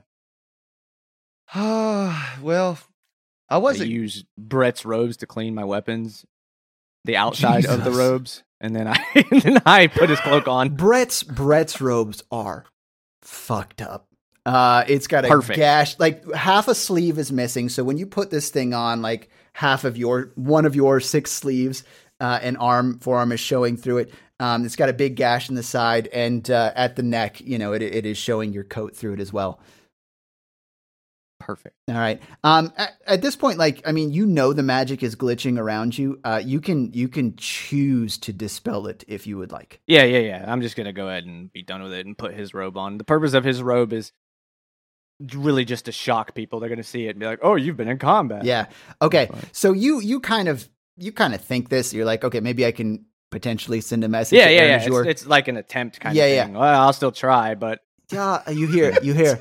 Ah, well, I I wasn't. use Brett's robes to clean my weapons, the outside of the Jesus. robes, and then I and then I put his cloak on. Brett's Brett's robes are fucked up. Uh, it's got a Perfect. gash, like half a sleeve is missing. So when you put this thing on, like half of your one of your six sleeves, uh, and arm forearm is showing through it. Um, it's got a big gash in the side, and uh, at the neck, you know, it it is showing your coat through it as well. Perfect. All right. Um, at, at this point, like, I mean, you know, the magic is glitching around you. Uh, you can you can choose to dispel it if you would like. Yeah, yeah, yeah. I'm just gonna go ahead and be done with it and put his robe on. The purpose of his robe is really just to shock people. They're gonna see it and be like, "Oh, you've been in combat." Yeah. Okay. Fine. So you you kind of you kind of think this. You're like, okay, maybe I can potentially send a message. yeah, to yeah, Aaron yeah. Azure. It's, it's like an attempt kind Yeah, of yeah. thing. Well, I'll still try, but Yeah, you hear you hear.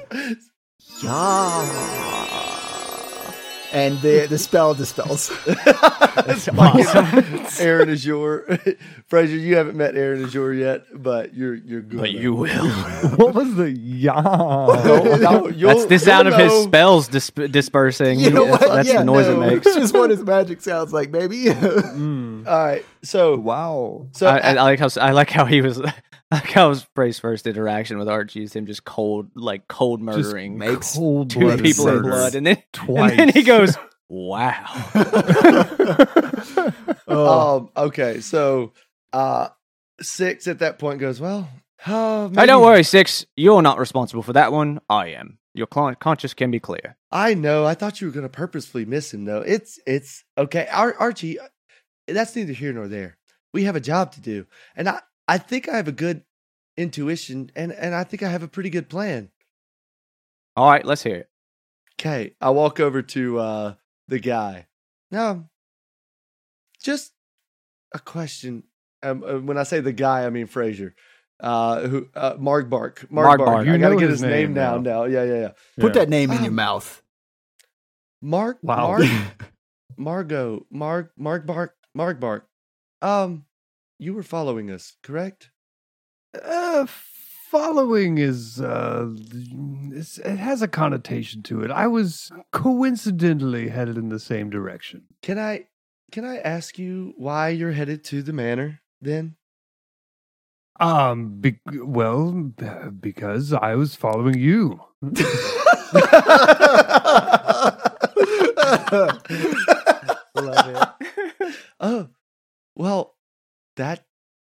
Yeah. And the the spell dispels. That's awesome. Aaron is your Fraser. You haven't met Aaron Azure yet, but you're you're good. but you will. What was the yawn? No, no, you'll- That's the sound you'll of his know. spells dis- dispersing. You know that's what? that's Yeah, the noise no. it makes. It's just what his magic sounds like, baby. Mm. All right. So Wow. so I, I, I like how I like how he was. I like how Spray's first interaction with Archie is him just cold, like cold murdering makes Cold two blooded people in murder. blood, and then Twice. and then he goes, "Wow." Oh. um okay. So uh six at that point goes well. Uh, Hey, don't maybe- worry, Six. You're not responsible for that one. I am. Your cl- conscience can be clear. I know. I thought you were going to purposefully miss him, though. It's it's okay, Ar- Archie. That's neither here nor there. We have a job to do, and I I think I have a good intuition, and and I think I have a pretty good plan. All right, let's hear it. Okay, I walk over to uh the guy. Now, just a question. Um, uh, when I say the guy, I mean Fraser. Uh, who? Uh, Mark Bark. Mark Bark. Bark. I You gotta know get his his name name down now. now. Yeah, yeah, yeah. Put Yeah. that name in your Um, mouth. Mark. Wow. Mark. Margot. Mark. Mark Bark. Mark Bark. Um, you were following us, correct? Uh, following is uh, it's, it has a connotation to it. I was coincidentally headed in the same direction. Can I? can I ask you why you're headed to the manor then? Um, be- well, b- because I was following you. Love it. Oh, well, that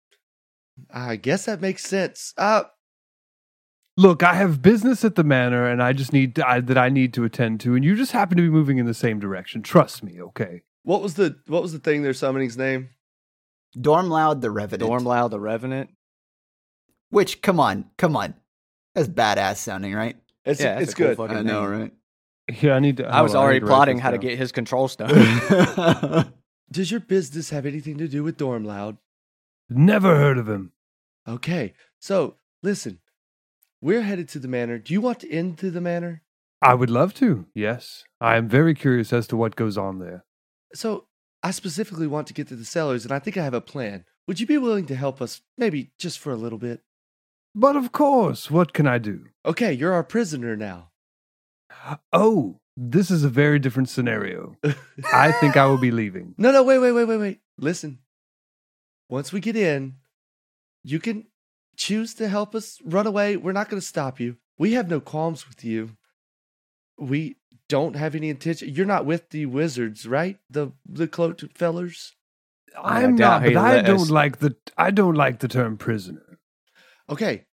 I guess that makes sense. Uh, Look, I have business at the manor, and I just need to, I, that I need to attend to, and you just happen to be moving in the same direction. Trust me, okay? what was the what was the thing they're summoning's name? Dormloud the Revenant. Dormloud the Revenant. Which, come on, come on. That's badass sounding, right? It's Yeah, that's it's a cool good. fucking I know, name. right? Yeah, I need to. I was hold on, I already need to write plotting this how to down. get his control stone. Does your business have anything to do with Dormloud? Never heard of him. Okay, so listen, we're headed to the manor. Do you want to into the manor? I would love to. Yes, I am very curious as to what goes on there. So I specifically want to get to the cellars, and I think I have a plan. Would you be willing to help us, maybe just for a little bit? But of course, what can I do? Okay, you're our prisoner now. Oh, this is a very different scenario. I think I will be leaving. No, no, wait, wait, wait, wait, wait. Listen. Once we get in, you can choose to help us run away. We're not going to stop you. We have no qualms with you. We don't have any intention. You're not with the wizards, right? The the cloaked fellers. I'm doubt not, but he'd I let don't us- like the I don't like the term prisoner Okay.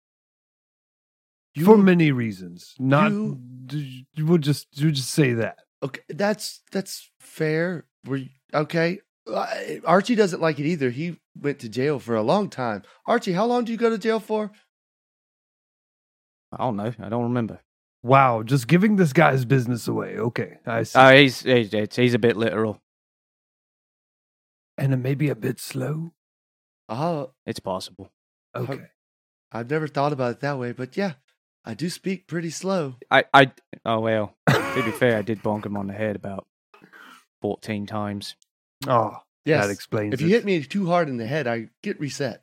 You, for many reasons. Not you- d- we'll just we'll just say that. Okay, that's that's fair. We okay. Uh, Archie doesn't like it either. He went to jail for a long time. Archie, how long do you go to jail for? I don't know. I don't remember. Wow, just giving this guy's business away. Okay, I see. Oh, he's he's it's- he's a bit literal. And it may be a bit slow. Oh, It's possible. Okay. I've never thought about it that way, but yeah, I do speak pretty slow. I I oh well. To be fair, I did bonk him on the head about fourteen times. Oh, Yes. that explains If it. you hit me too hard in the head, I get reset.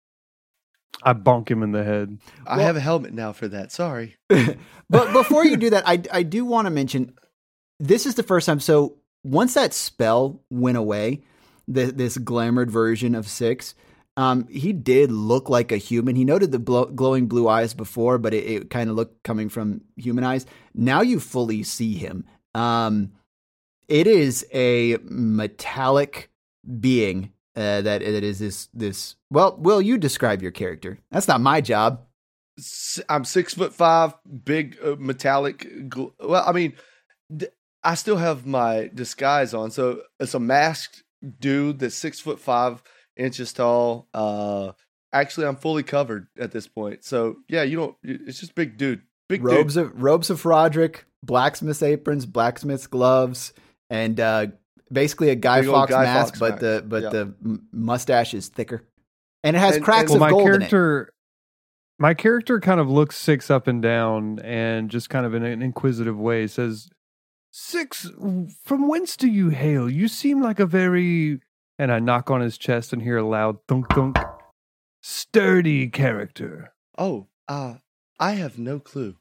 I bonk him in the head. I Well- have a helmet now for that. Sorry. But before you do that, I, I do want to mention this is the first time. So once that spell went away, the, this glamored version of Six, um, he did look like a human. He noted the blow, glowing blue eyes before, but it, it kind of looked coming from human eyes. Now you fully see him. Um, it is a metallic being uh, that that is this this. Well, Will, you describe your character. That's not my job. S- I'm six foot five, big uh, metallic. Gl- well, I mean, d- I still have my disguise on, so it's a masked dude that's six foot five inches tall. Uh, actually, I'm fully covered at this point. So yeah, you don't. It's just big dude, big robes dude. of robes of Roderick, blacksmith's aprons, blacksmith's gloves, and uh, basically a Guy Big old Fawkes Guy mask, Fawkes but mask. the but Yeah. the m- mustache is thicker, and it has And- cracks and- Well, of my gold character, my character kind of looks Six up and down, and just kind of in an inquisitive way says, "Six, from whence do you hail? You seem like a very..." And I knock on his chest and hear a loud thunk thunk. Sturdy character. Oh, uh, I have no clue.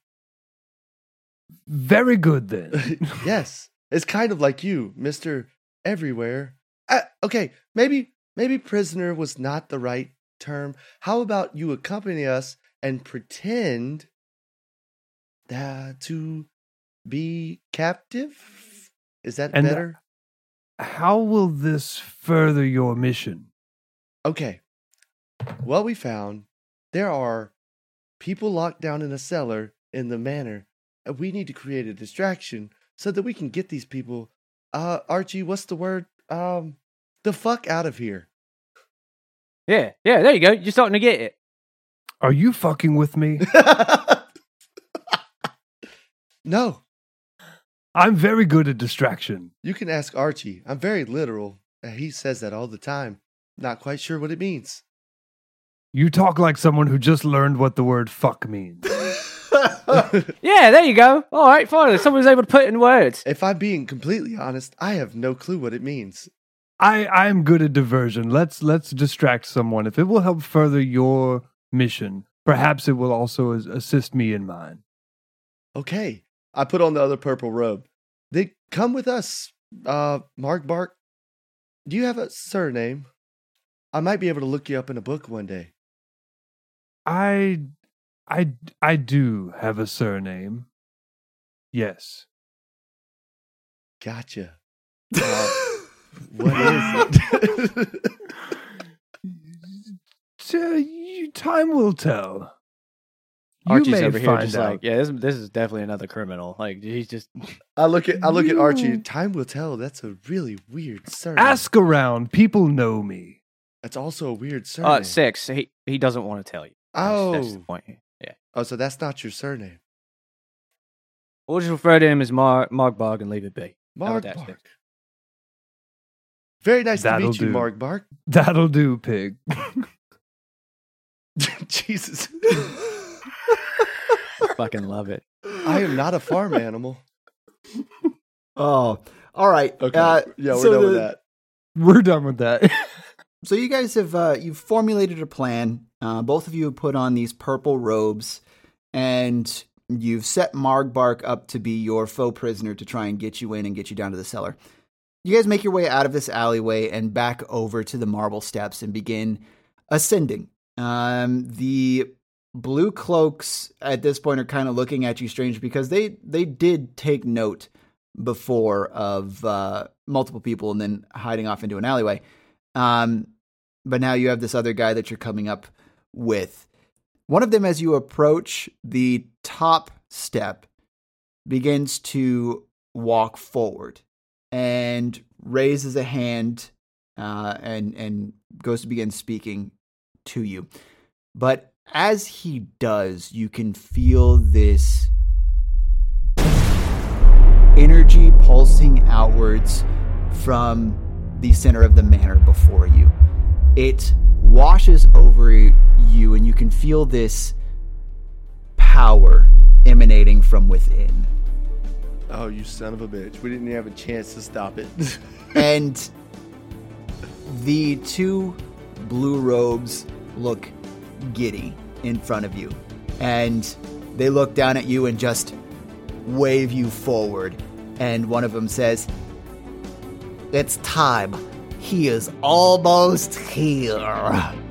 Very good then. Yes, it's kind of like you, Mister Everywhere. Uh, okay, maybe maybe prisoner was not the right term. How about you accompany us and pretend that to be captive? Is that And, uh, better? How will this further your mission? Okay. Well, we found there are people locked down in a cellar in the manor. And we need to create a distraction so that we can get these people. Uh, Archie, what's the word? Um, the fuck out of here. Yeah, yeah. There you go. You're starting to get it. Are you fucking with me? No, I'm very good at distraction. you can ask Archie. I'm very literal. Uh, He says that all the time. Not quite sure what it means. You talk like someone who just learned what the word fuck means. Yeah, there you go. All right, finally, someone was able to put it in words. If I'm being completely honest, I have no clue what it means. I I am good at diversion. Let's let's distract someone. If it will help further your mission, perhaps it will also as- assist me in mine. Okay. I put on the other purple robe. They come with us, uh, Mark Bark. Do you have a surname? I might be able to look you up in a book one day. I, I, I do have a surname. Yes. Gotcha. Uh, what is it? Uh, you, time will tell. You Archie's may over here find just out. like, yeah, this, this is definitely another criminal. Like, he's just. I look at I look at Archie. You- Time will tell. That's a really weird surname. Ask around. People know me. That's also a weird surname. Uh, six. He he doesn't want to tell you. That's, Oh. that's the point. Yeah. Oh, so that's not your surname. We'll just refer to him as Mark Markbog and leave it be. How Mark about that, Bark. Very nice That'll to meet you, do. Mark Bark. That'll do, pig. Jesus. Fucking love it. I am not a farm animal. Oh, all right. Okay. Uh, yeah, we're so done with the- that. We're done with that. So you guys have uh, you've formulated a plan. Uh, both of you have put on these purple robes, and you've set Margbark up to be your faux prisoner to try and get you in and get you down to the cellar. You guys make your way out of this alleyway and back over to the marble steps and begin ascending. Um, the blue cloaks at this point are kind of looking at you strange because they they did take note before of uh, multiple people and then hiding off into an alleyway. Um, but now you have this other guy that you're coming up with. One of them, as you approach the top step, begins to walk forward and raises a hand uh, and and goes to begin speaking to you. But as he does, you can feel this energy pulsing outwards from the center of the manor before you. It washes over you, and you can feel this power emanating from within. Oh, you son of a bitch. We didn't even have a chance to stop it. And the two blue robes look giddy in front of you. And they look down at you and just wave you forward. And one of them says, "It's time. He is almost here."